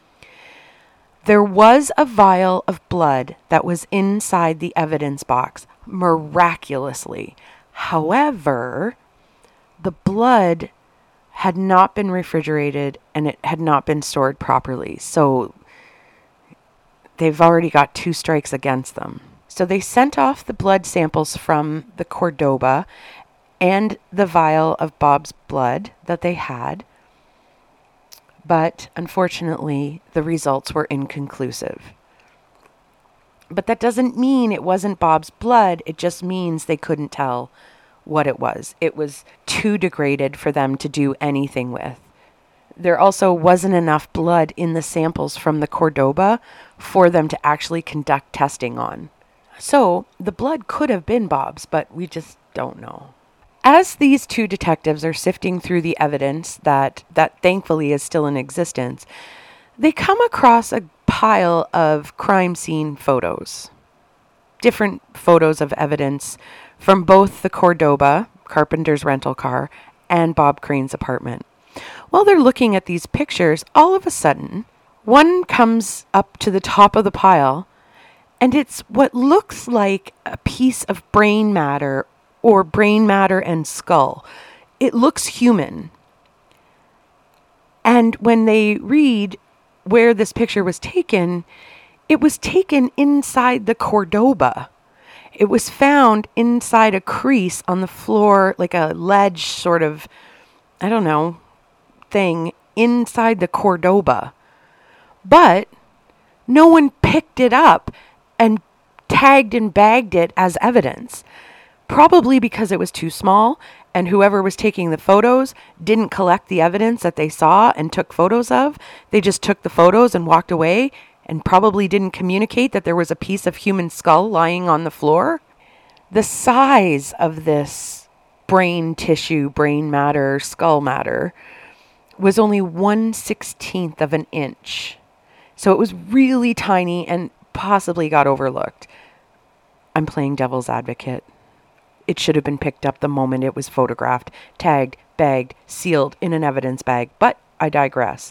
Speaker 3: There was a vial of blood that was inside the evidence box, miraculously. However, the blood had not been refrigerated and it had not been stored properly. So they've already got 2 strikes against them. So they sent off the blood samples from the Cordoba and the vial of Bob's blood that they had. But unfortunately, the results were inconclusive. But that doesn't mean it wasn't Bob's blood. It just means they couldn't tell what it was. It was too degraded for them to do anything with. There also wasn't enough blood in the samples from the Cordoba for them to actually conduct testing on. So the blood could have been Bob's, but we just don't know. As these two detectives are sifting through the evidence that thankfully is still in existence, they come across a pile of crime scene photos. Different photos of evidence from both the Cordoba, Carpenter's rental car, and Bob Crane's apartment. While they're looking at these pictures, all of a sudden, one comes up to the top of the pile, and it's what looks like a piece of brain matter or brain matter and skull. It looks human. And when they read where this picture was taken, it was taken inside the Cordoba. It was found inside a crease on the floor, like a ledge sort of, I don't know, thing inside the Cordoba. But no one picked it up and tagged and bagged it as evidence. Probably because it was too small and whoever was taking the photos didn't collect the evidence that they saw and took photos of. They just took the photos and walked away and probably didn't communicate that there was a piece of human skull lying on the floor. The size of this brain tissue, brain matter, skull matter was only 1/16 of an inch. So it was really tiny and possibly got overlooked. I'm playing devil's advocate. It should have been picked up the moment it was photographed, tagged, bagged, sealed in an evidence bag, but I digress.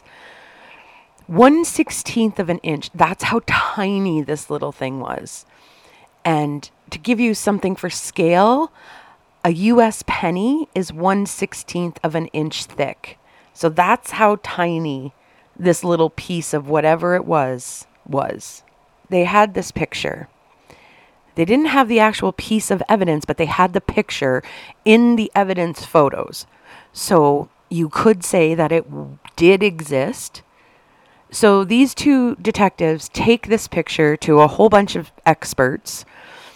Speaker 3: 1/16 of an inch, that's how tiny this little thing was. And to give you something for scale, a US penny is 1/16 of an inch thick. So that's how tiny this little piece of whatever it was. They had this picture. They didn't have the actual piece of evidence, but they had the picture in the evidence photos. So you could say that it did exist. So these two detectives take this picture to a whole bunch of experts.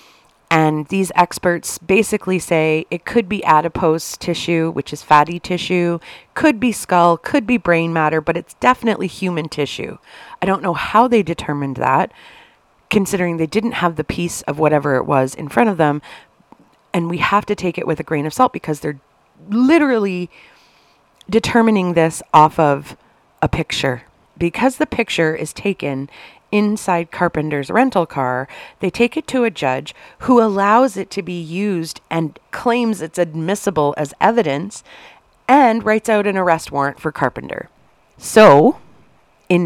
Speaker 3: And these experts basically say it could be adipose tissue, which is fatty tissue, could be skull, could be brain matter, but it's definitely human tissue. I don't know how they determined that, considering they didn't have the piece of whatever it was in front of them. And we have to take it with a grain of salt because they're literally determining this off of a picture. Because the picture is taken inside Carpenter's rental car, they take it to a judge who allows it to be used and claims it's admissible as evidence and writes out an arrest warrant for Carpenter. So, in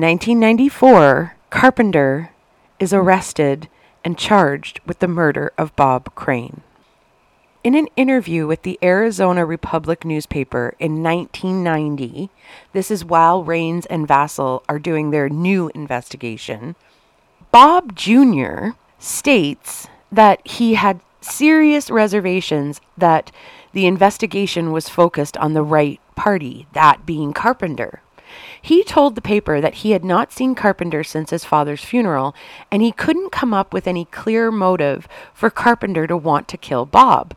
Speaker 3: 1994, Carpenter is arrested and charged with the murder of Bob Crane. In an interview with the Arizona Republic newspaper in 1990, this is while Raines and Vassell are doing their new investigation, Bob Jr. states that he had serious reservations that the investigation was focused on the right party, that being Carpenter. He told the paper that he had not seen Carpenter since his father's funeral, and he couldn't come up with any clear motive for Carpenter to want to kill Bob.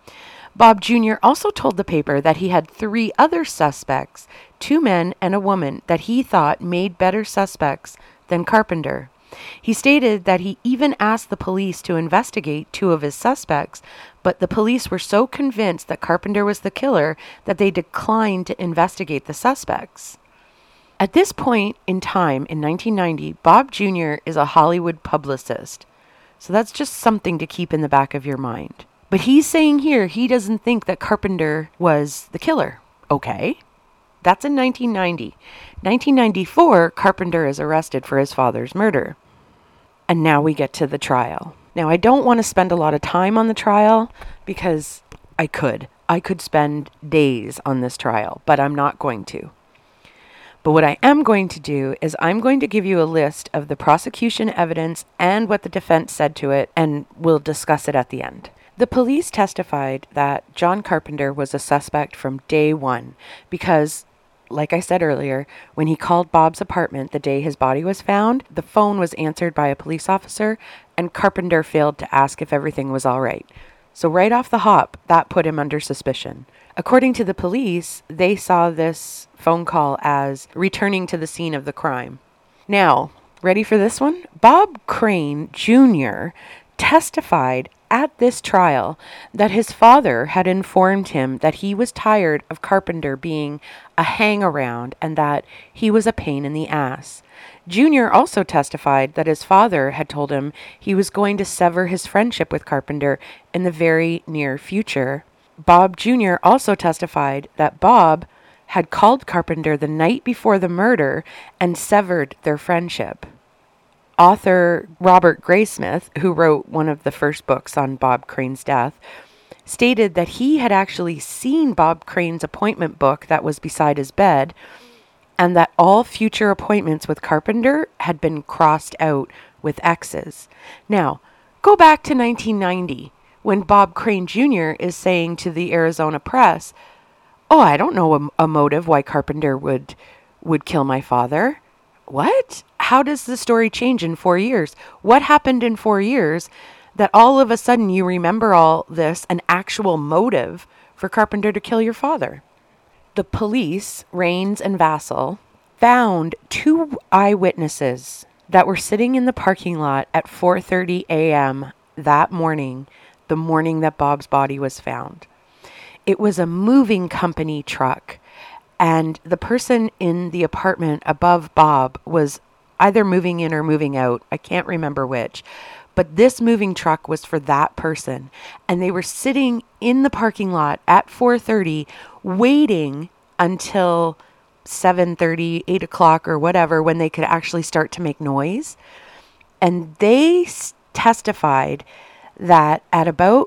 Speaker 3: Bob Jr. also told the paper that he had 3 other suspects, 2 men and a woman, that he thought made better suspects than Carpenter. He stated that he even asked the police to investigate 2 of his suspects, but the police were so convinced that Carpenter was the killer that they declined to investigate the suspects. At this point in time, in 1990, Bob Jr. is a Hollywood publicist. So that's just something to keep in the back of your mind. But he's saying here he doesn't think that Carpenter was the killer. Okay. That's in 1990. 1994, Carpenter is arrested for his father's murder. And now we get to the trial. Now, I don't want to spend a lot of time on the trial because I could. I could spend days on this trial, but I'm not going to. But what I am going to do is I'm going to give you a list of the prosecution evidence and what the defense said to it, and we'll discuss it at the end. The police testified that John Carpenter was a suspect from day one because, Like I said earlier, when he called Bob's apartment the day his body was found, the phone was answered by a police officer, and Carpenter failed to ask if everything was all right. So right off the hop, that put him under suspicion. According to the police, they saw this phone call as returning to the scene of the crime. Now, ready for this one? Bob Crane Jr. testified at this trial that his father had informed him that he was tired of Carpenter being a hang-around and that he was a pain in the ass. Jr. also testified that his father had told him he was going to sever his friendship with Carpenter in the very near future. Bob Jr. also testified that Bob had called Carpenter the night before the murder and severed their friendship. Author Robert Graysmith, who wrote one of the first books on Bob Crane's death, stated that he had actually seen Bob Crane's appointment book that was beside his bed, and that all future appointments with Carpenter had been crossed out with X's. Now, go back to 1990, when Bob Crane Jr. is saying to the Arizona Press, "Oh, I don't know a motive why Carpenter would kill my father." What? How does the story change in 4 years? What happened in 4 years that all of a sudden you remember all this, an actual motive for Carpenter to kill your father? The police, Rains and Vassal, found 2 eyewitnesses that were sitting in the parking lot at 4:30 a.m. that morning, the morning that Bob's body was found. It was a moving company truck, and the person in the apartment above Bob was either moving in or moving out. I can't remember which. But this moving truck was for that person. And they were sitting in the parking lot at 4:30 waiting until 7:30, 8 o'clock or whatever when they could actually start to make noise. And they testified that at about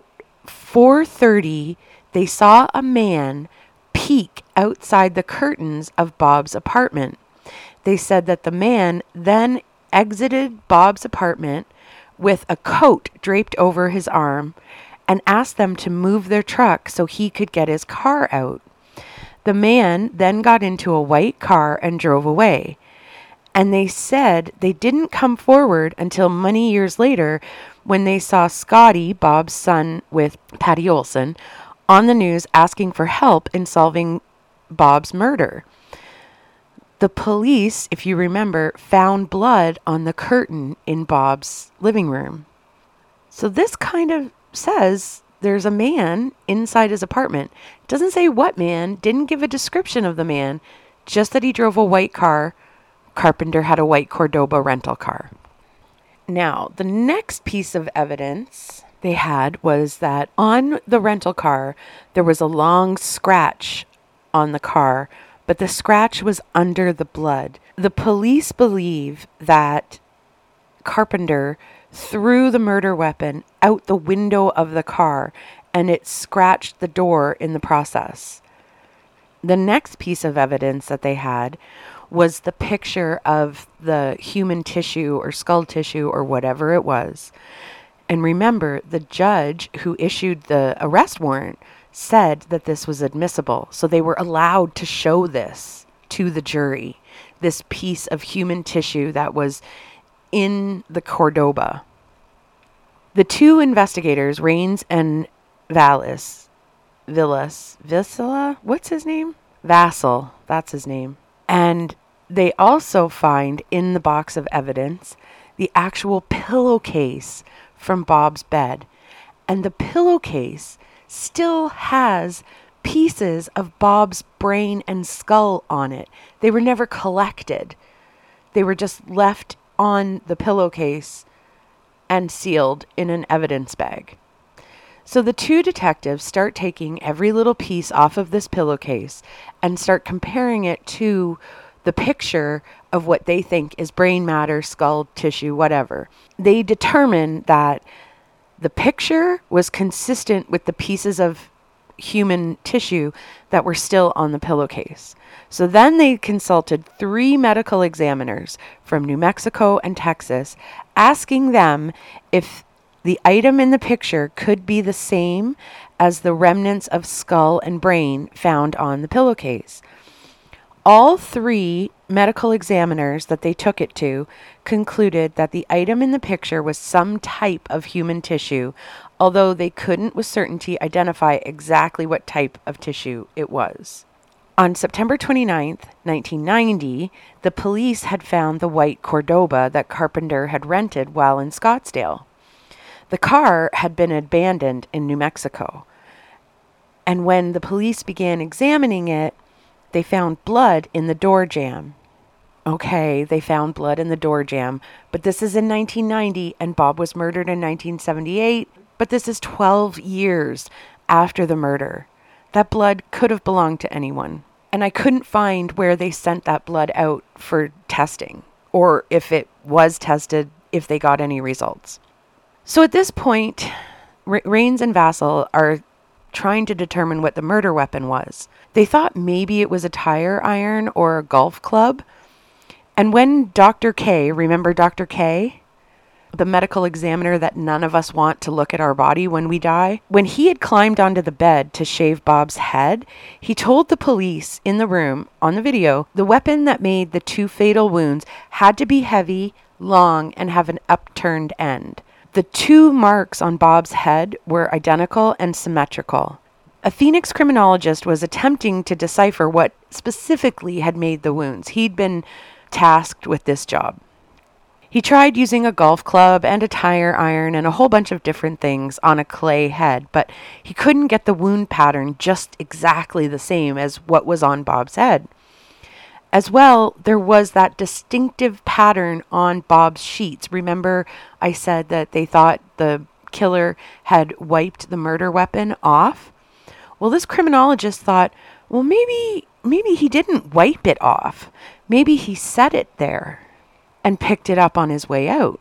Speaker 3: 4:30, they saw a man peek outside the curtains of Bob's apartment. They said that the man then exited Bob's apartment with a coat draped over his arm and asked them to move their truck so he could get his car out. The man then got into a white car and drove away. And they said they didn't come forward until many years later when they saw Scotty, Bob's son with Patty Olson, on the news asking for help in solving Bob's murder. The police, if you remember, found blood on the curtain in Bob's living room. So this kind of says there's a man inside his apartment. It doesn't say what man, didn't give a description of the man, just that he drove a white car. Carpenter had a white Cordoba rental car. Now, the next piece of evidence they had was that on the rental car, there was a long scratch on the car, but the scratch was under the blood. The police believe that Carpenter threw the murder weapon out the window of the car and it scratched the door in the process. The next piece of evidence that they had was the picture of the human tissue or skull tissue or whatever it was. And remember, the judge who issued the arrest warrant said that this was admissible. So they were allowed to show this to the jury, this piece of human tissue that was in the Cordoba. The 2 investigators, Rains and Villas, what's his name? Vassal, that's his name. And they also find in the box of evidence the actual pillowcase from Bob's bed. And the pillowcase still has pieces of Bob's brain and skull on it. They were never collected. They were just left on the pillowcase and sealed in an evidence bag. So the 2 detectives start taking every little piece off of this pillowcase and start comparing it to the picture of what they think is brain matter, skull tissue, whatever. They determine that the picture was consistent with the pieces of human tissue that were still on the pillowcase. So then they consulted 3 medical examiners from New Mexico and Texas, asking them if the item in the picture could be the same as the remnants of skull and brain found on the pillowcase. All three medical examiners that they took it to concluded that the item in the picture was some type of human tissue, although they couldn't with certainty identify exactly what type of tissue it was. On September 29th, 1990, the police had found the white Cordoba that Carpenter had rented while in Scottsdale. The car had been abandoned in New Mexico. And when the police began examining it, they found blood in the door jamb. Okay, they found blood in the door jamb, but this is in 1990 and Bob was murdered in 1978, but this is 12 years after the murder. That blood could have belonged to anyone. And I couldn't find where they sent that blood out for testing, or if it was tested, if they got any results. So at this point, Rains and Vassal are trying to determine what the murder weapon was. They thought maybe it was a tire iron or a golf club. And when Dr. K, remember Dr. K? The medical examiner that none of us want to look at our body when we die. When he had climbed onto the bed to shave Bob's head, he told the police in the room on the video the weapon that made the 2 fatal wounds had to be heavy, long, and have an upturned end. The 2 marks on Bob's head were identical and symmetrical. A Phoenix criminologist was attempting to decipher what specifically had made the wounds. He'd been tasked with this job. He tried using a golf club and a tire iron and a whole bunch of different things on a clay head, but he couldn't get the wound pattern just exactly the same as what was on Bob's head. As well, there was that distinctive pattern on Bob's sheets. Remember, I said that they thought the killer had wiped the murder weapon off? Well, this criminologist thought, well, maybe he didn't wipe it off. Maybe he set it there and picked it up on his way out.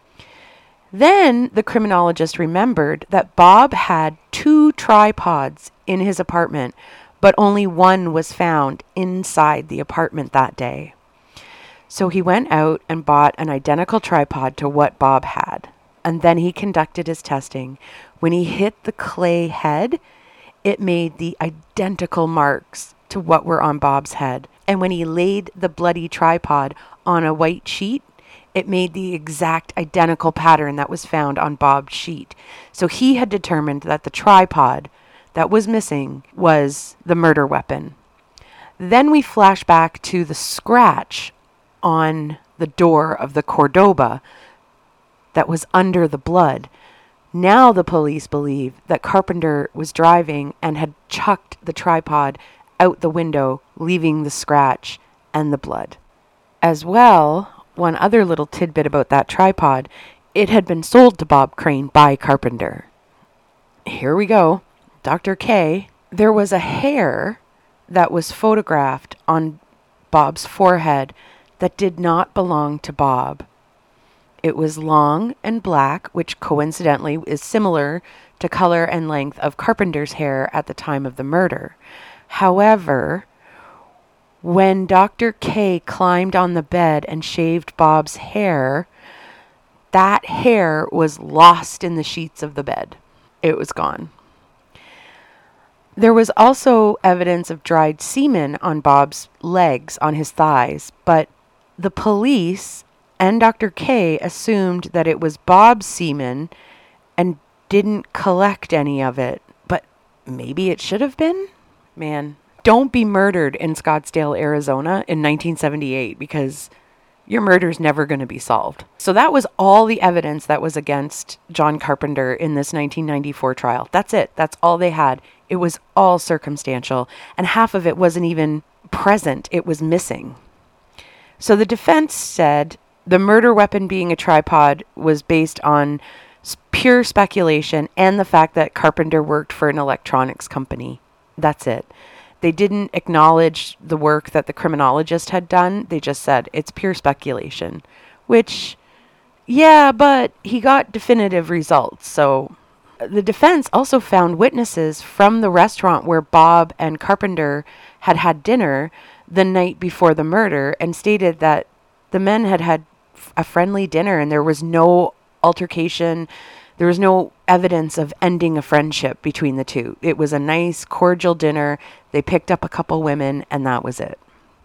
Speaker 3: Then the criminologist remembered that Bob had 2 tripods in his apartment, but only one was found inside the apartment that day. So he went out and bought an identical tripod to what Bob had, and then he conducted his testing. When he hit the clay head, it made the identical marks to what were on Bob's head. And when he laid the bloody tripod on a white sheet, it made the exact identical pattern that was found on Bob's sheet. So he had determined that the tripod that was missing was the murder weapon. Then we flash back to the scratch on the door of the Cordoba that was under the blood. Now the police believe that Carpenter was driving and had chucked the tripod out the window, leaving the scratch and the blood. As well, one other little tidbit about that tripod, it had been sold to Bob Crane by Carpenter. Here we go. Dr. K. There was a hair that was photographed on Bob's forehead that did not belong to Bob. It was long and black, which coincidentally is similar to color and length of Carpenter's hair at the time of the murder. However, when Dr. K climbed on the bed and shaved Bob's hair, that hair was lost in the sheets of the bed. It was gone. There was also evidence of dried semen on Bob's legs, on his thighs, but the police and Dr. K assumed that it was Bob's semen and didn't collect any of it. But maybe it should have been? Man, don't be murdered in Scottsdale, Arizona in 1978 because your murder's never going to be solved. So that was all the evidence that was against John Carpenter in this 1994 trial. That's it. That's all they had. It was all circumstantial, and half of it wasn't even present. It was missing. So the defense said the murder weapon being a tripod was based on pure speculation and the fact that Carpenter worked for an electronics company. That's it. They didn't acknowledge the work that the criminologist had done. They just said it's pure speculation, which, yeah, but he got definitive results. So the defense also found witnesses from the restaurant where Bob and Carpenter had had dinner the night before the murder and stated that the men had had a friendly dinner and there was no altercation. There was no evidence of ending a friendship between the two. It was a nice, cordial dinner. They picked up a couple women, and that was it.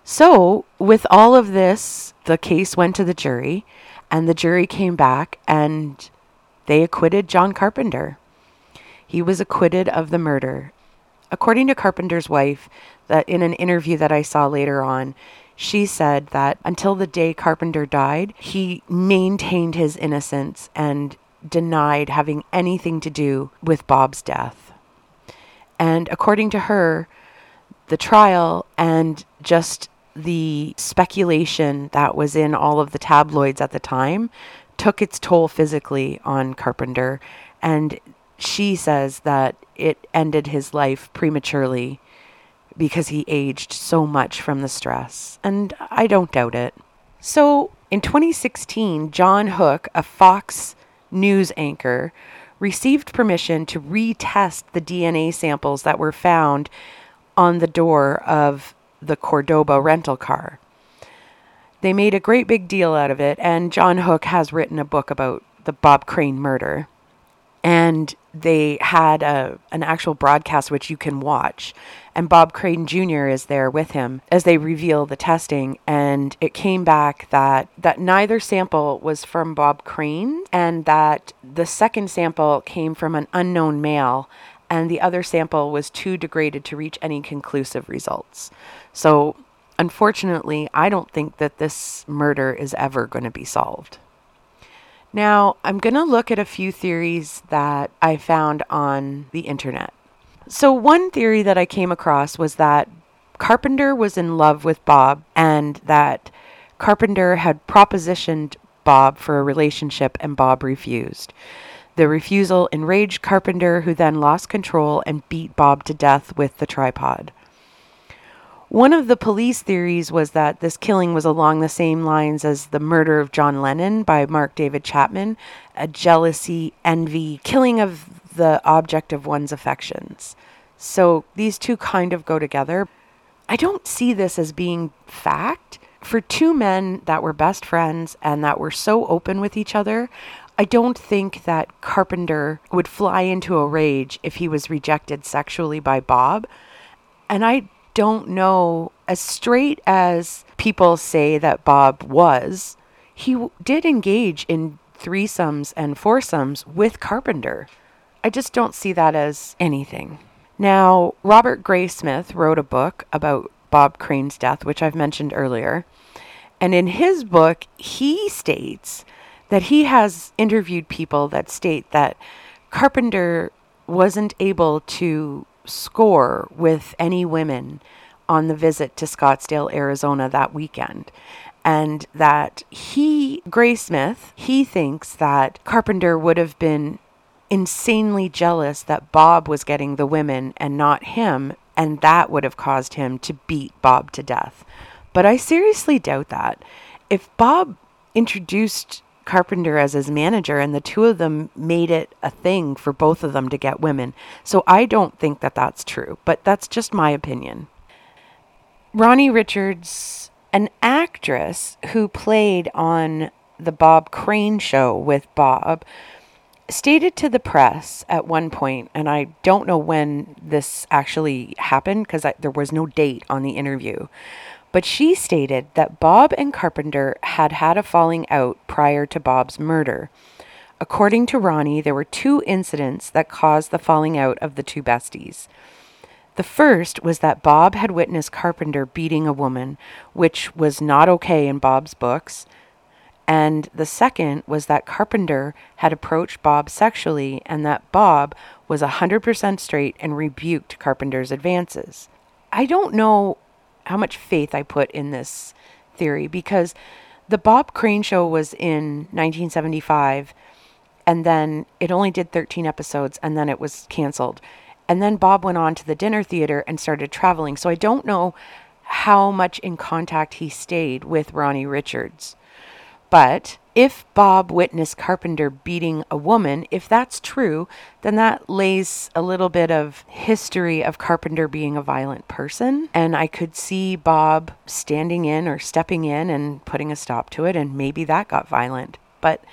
Speaker 3: So, with all of this, the case went to the jury, and the jury came back and they acquitted John Carpenter. He was acquitted of the murder. According to Carpenter's wife, that in an interview that I saw later on, she said that until the day Carpenter died, he maintained his innocence and denied having anything to do with Bob's death. And according to her, the trial and just the speculation that was in all of the tabloids at the time took its toll physically on Carpenter, and she says that it ended his life prematurely because he aged so much from the stress, and I don't doubt it. So in 2016, John Hook, a Fox News anchor, received permission to retest the DNA samples that were found on the door of the Cordoba rental car. They made a great big deal out of it, and John Hook has written a book about the Bob Crane murder. And they had an actual broadcast which you can watch. And Bob Crane Jr. is there with him as they reveal the testing. And it came back that neither sample was from Bob Crane, and that the second sample came from an unknown male, and the other sample was too degraded to reach any conclusive results. So, unfortunately, I don't think that this murder is ever going to be solved. Now, I'm going to look at a few theories that I found on the internet. So one theory that I came across was that Carpenter was in love with Bob, and that Carpenter had propositioned Bob for a relationship and Bob refused. The refusal enraged Carpenter, who then lost control and beat Bob to death with the tripod. One of the police theories was that this killing was along the same lines as the murder of John Lennon by Mark David Chapman, a jealousy, envy, killing of the object of one's affections. So these two kind of go together. I don't see this as being fact. For two men that were best friends and that were so open with each other, I don't think that Carpenter would fly into a rage if he was rejected sexually by Bob. And I don't know, as straight as people say that Bob was, he did engage in threesomes and foursomes with Carpenter. I just don't see that as anything. Now, Robert Graysmith wrote a book about Bob Crane's death, which I've mentioned earlier. And in his book, he states that he has interviewed people that state that Carpenter wasn't able to score with any women on the visit to Scottsdale, Arizona that weekend. And that Graysmith, he thinks that Carpenter would have been insanely jealous that Bob was getting the women and not him, and that would have caused him to beat Bob to death. But I seriously doubt that. If Bob introduced Carpenter as his manager, and the two of them made it a thing for both of them to get women. So I don't think that that's true, but that's just my opinion. Ronnie Richards, an actress who played on the Bob Crane show with Bob, stated to the press at one point, and I don't know when this actually happened because there was no date on the interview, but she stated that Bob and Carpenter had had a falling out prior to Bob's murder. According to Ronnie, there were two incidents that caused the falling out of the two besties. The first was that Bob had witnessed Carpenter beating a woman, which was not okay in Bob's books. And the second was that Carpenter had approached Bob sexually, and that Bob was 100% straight and rebuked Carpenter's advances. I don't know how much faith I put in this theory, because the Bob Crane show was in 1975, and then it only did 13 episodes, and then it was canceled. And then Bob went on to the dinner theater and started traveling. So I don't know how much in contact he stayed with Ronnie Richards. But if Bob witnessed Carpenter beating a woman, if that's true, then that lays a little bit of history of Carpenter being a violent person. And I could see Bob standing in or stepping in and putting a stop to it, and maybe that got violent. But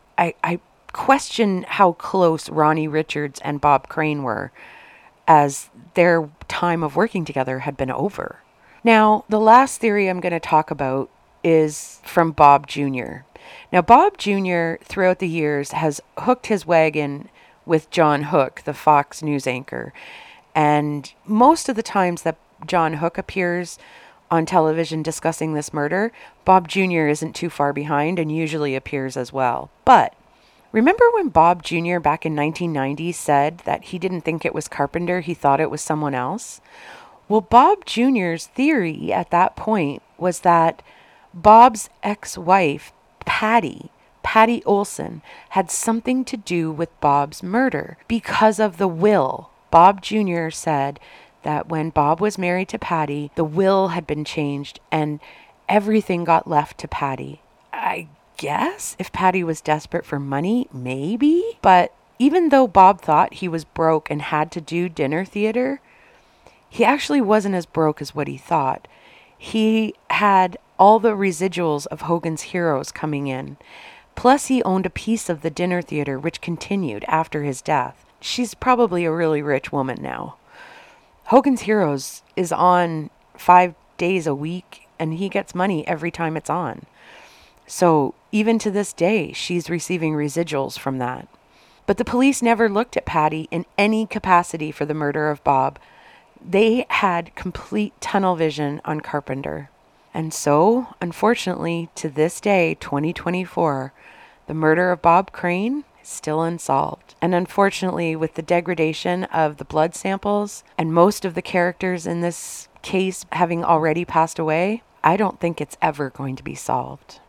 Speaker 3: I question how close Ronnie Richards and Bob Crane were, as their time of working together had been over. Now, the last theory I'm going to talk about is from Bob Jr. Now, Bob Jr., throughout the years, has hooked his wagon with John Hook, the Fox News anchor. And most of the times that John Hook appears on television discussing this murder, Bob Jr. isn't too far behind and usually appears as well. But remember when Bob Jr. back in 1990 said that he didn't think it was Carpenter, he thought it was someone else? Well, Bob Jr.'s theory at that point was that Bob's ex-wife, Patty Olson, had something to do with Bob's murder because of the will. Bob Jr. said that when Bob was married to Patty, the will had been changed and everything got left to Patty. I guess if Patty was desperate for money, maybe. But even though Bob thought he was broke and had to do dinner theater, he actually wasn't as broke as what he thought. He had all the residuals of Hogan's Heroes coming in. Plus, he owned a piece of the dinner theater, which continued after his death. She's probably a really rich woman now. Hogan's Heroes is on 5 days a week, and he gets money every time it's on. So even to this day, she's receiving residuals from that. But the police never looked at Patty in any capacity for the murder of Bob. They had complete tunnel vision on Carpenter. And so, unfortunately, to this day, 2024, the murder of Bob Crane is still unsolved. And unfortunately, with the degradation of the blood samples and most of the characters in this case having already passed away, I don't think it's ever going to be solved.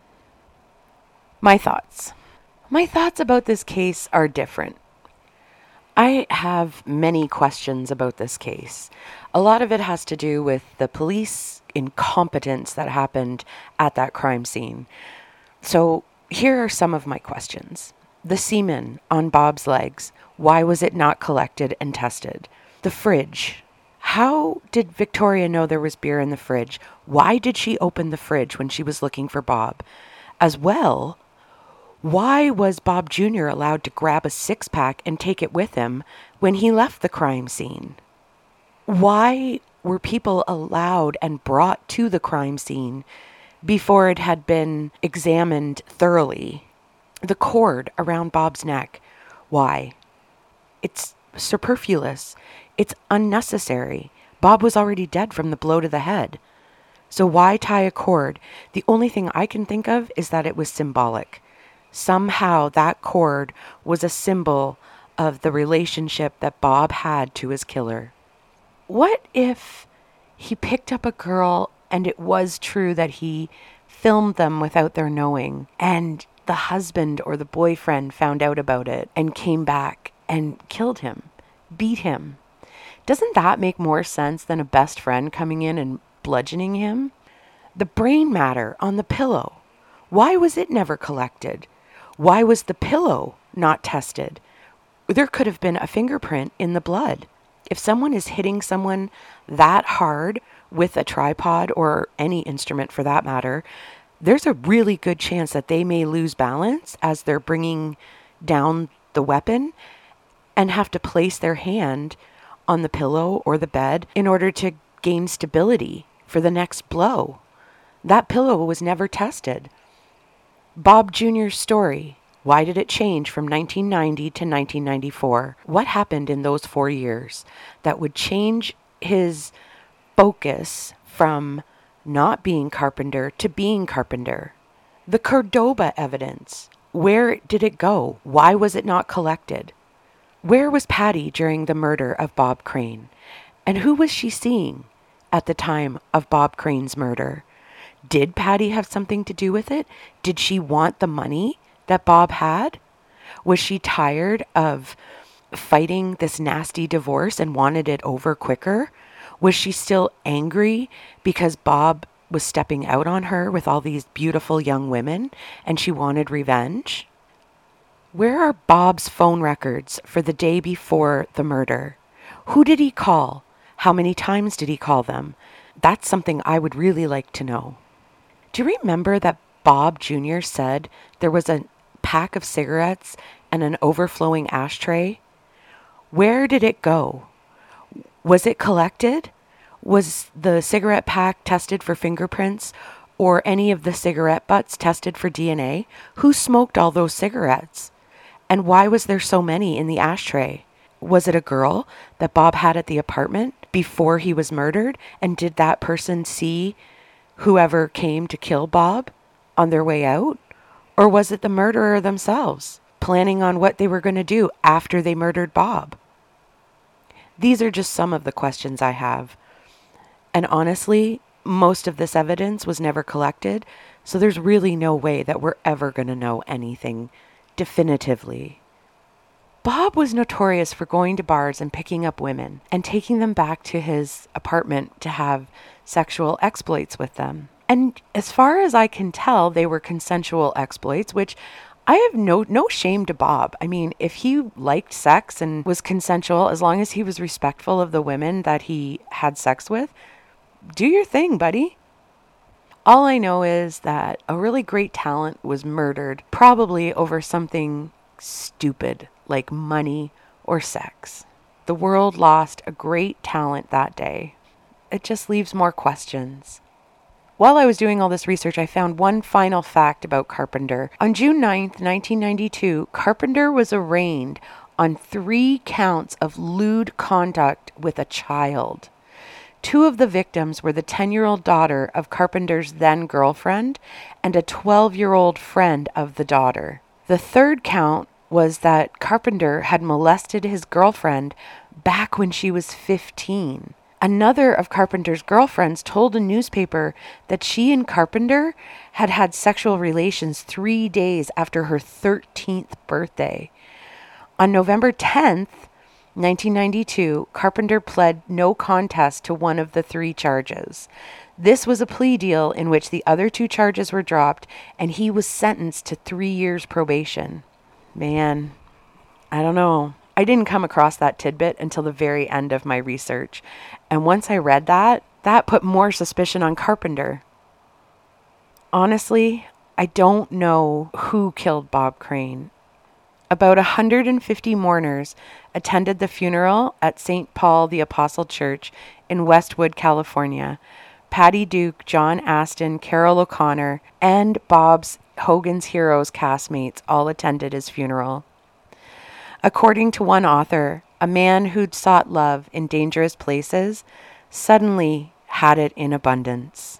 Speaker 3: My thoughts. My thoughts about this case are different. I have many questions about this case. A lot of it has to do with the police incompetence that happened at that crime scene. So here are some of my questions. The semen on Bob's legs, why was it not collected and tested? The fridge. How did Victoria know there was beer in the fridge? Why did she open the fridge when she was looking for Bob? As well, why was Bob Jr. allowed to grab a six-pack and take it with him when he left the crime scene? Why were people allowed and brought to the crime scene before it had been examined thoroughly? The cord around Bob's neck, why? It's superfluous. It's unnecessary. Bob was already dead from the blow to the head. So why tie a cord? The only thing I can think of is that it was symbolic. Somehow that cord was a symbol of the relationship that Bob had to his killer. What if he picked up a girl and it was true that he filmed them without their knowing, and the husband or the boyfriend found out about it and came back and killed him, beat him? Doesn't that make more sense than a best friend coming in and bludgeoning him? The brain matter on the pillow. Why was it never collected? Why was the pillow not tested? There could have been a fingerprint in the blood. If someone is hitting someone that hard with a tripod or any instrument for that matter, there's a really good chance that they may lose balance as they're bringing down the weapon and have to place their hand on the pillow or the bed in order to gain stability for the next blow. That pillow was never tested. Bob Jr.'s story. Why did it change from 1990 to 1994? What happened in those 4 years that would change his focus from not being Carpenter to being Carpenter? The Cordoba evidence. Where did it go? Why was it not collected? Where was Patty during the murder of Bob Crane? And who was she seeing at the time of Bob Crane's murder? Did Patty have something to do with it? Did she want the money that Bob had? Was she tired of fighting this nasty divorce and wanted it over quicker? Was she still angry because Bob was stepping out on her with all these beautiful young women and she wanted revenge? Where are Bob's phone records for the day before the murder? Who did he call? How many times did he call them? That's something I would really like to know. Do you remember that Bob Jr. said there was a pack of cigarettes and an overflowing ashtray? Where did it go? Was it collected? Was the cigarette pack tested for fingerprints or any of the cigarette butts tested for DNA? Who smoked all those cigarettes? And why was there so many in the ashtray? Was it a girl that Bob had at the apartment before he was murdered? And did that person see whoever came to kill Bob on their way out? Or was it the murderer themselves, planning on what they were going to do after they murdered Bob? These are just some of the questions I have. And honestly, most of this evidence was never collected, so there's really no way that we're ever going to know anything definitively. Bob was notorious for going to bars and picking up women and taking them back to his apartment to have sexual exploits with them. And as far as I can tell, they were consensual exploits, which I have no shame to Bob. I mean, if he liked sex and was consensual, as long as he was respectful of the women that he had sex with, do your thing, buddy. All I know is that a really great talent was murdered, probably over something stupid like money or sex. The world lost a great talent that day. It just leaves more questions. While I was doing all this research, I found one final fact about Carpenter. On June 9th, 1992, Carpenter was arraigned on 3 counts of lewd conduct with a child. 2 of the victims were the 10-year-old daughter of Carpenter's then-girlfriend and a 12-year-old friend of the daughter. The 3rd count was that Carpenter had molested his girlfriend back when she was 15. Another of Carpenter's girlfriends told a newspaper that she and Carpenter had had sexual relations 3 days after her 13th birthday. On November 10th, 1992, Carpenter pled no contest to one of the 3 charges. This was a plea deal in which the other 2 charges were dropped, and he was sentenced to 3 years probation. Man, I don't know. I didn't come across that tidbit until the very end of my research. And once I read that put more suspicion on Carpenter. Honestly, I don't know who killed Bob Crane. About 150 mourners attended the funeral at St. Paul the Apostle Church in Westwood, California. Patty Duke, John Aston, Carol O'Connor, and Bob's Hogan's Heroes castmates all attended his funeral. According to one author, a man who'd sought love in dangerous places suddenly had it in abundance.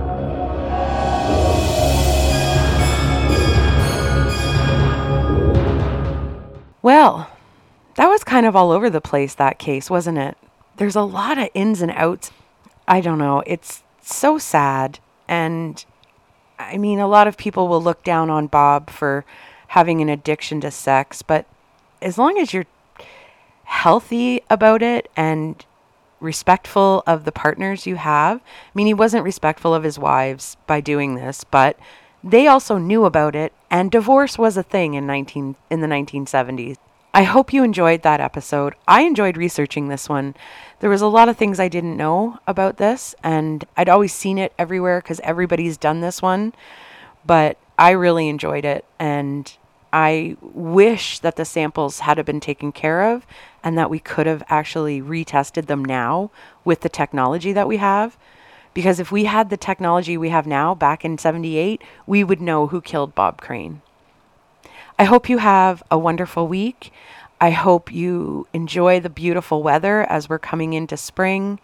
Speaker 3: Well, that was kind of all over the place, that case, wasn't it? There's a lot of ins and outs. I don't know. It's so sad. And I mean, a lot of people will look down on Bob for having an addiction to sex, but as long as you're healthy about it and respectful of the partners you have. I mean, he wasn't respectful of his wives by doing this, but they also knew about it, and divorce was a thing in the 1970s. I hope you enjoyed that episode. I enjoyed researching this one. There was a lot of things I didn't know about this, and I'd always seen it everywhere because everybody's done this one, but I really enjoyed it, and I wish that the samples had been taken care of and that we could have actually retested them now with the technology that we have. Because if we had the technology we have now back in 78, we would know who killed Bob Crane. I hope you have a wonderful week. I hope you enjoy the beautiful weather as we're coming into spring.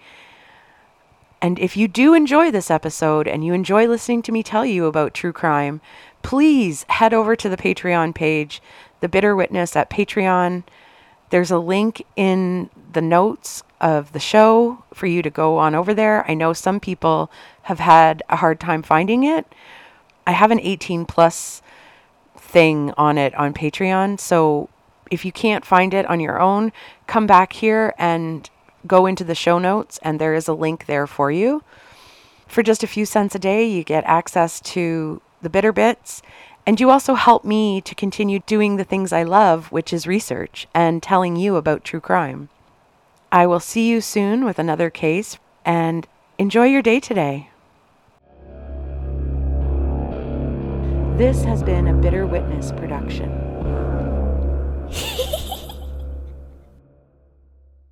Speaker 3: And if you do enjoy this episode and you enjoy listening to me tell you about true crime, please head over to the Patreon page, The Bitter Witness at Patreon. There's a link in the notes of the show for you to go on over there. I know some people have had a hard time finding it. I have an 18 plus thing on it on Patreon. So if you can't find it on your own, come back here and go into the show notes, and there is a link there for you. For just a few cents a day, you get access to the Bitter Bits, and you also help me to continue doing the things I love, which is research and telling you about true crime. I will see you soon with another case, and enjoy your day today. This has been a Bitter Witness production.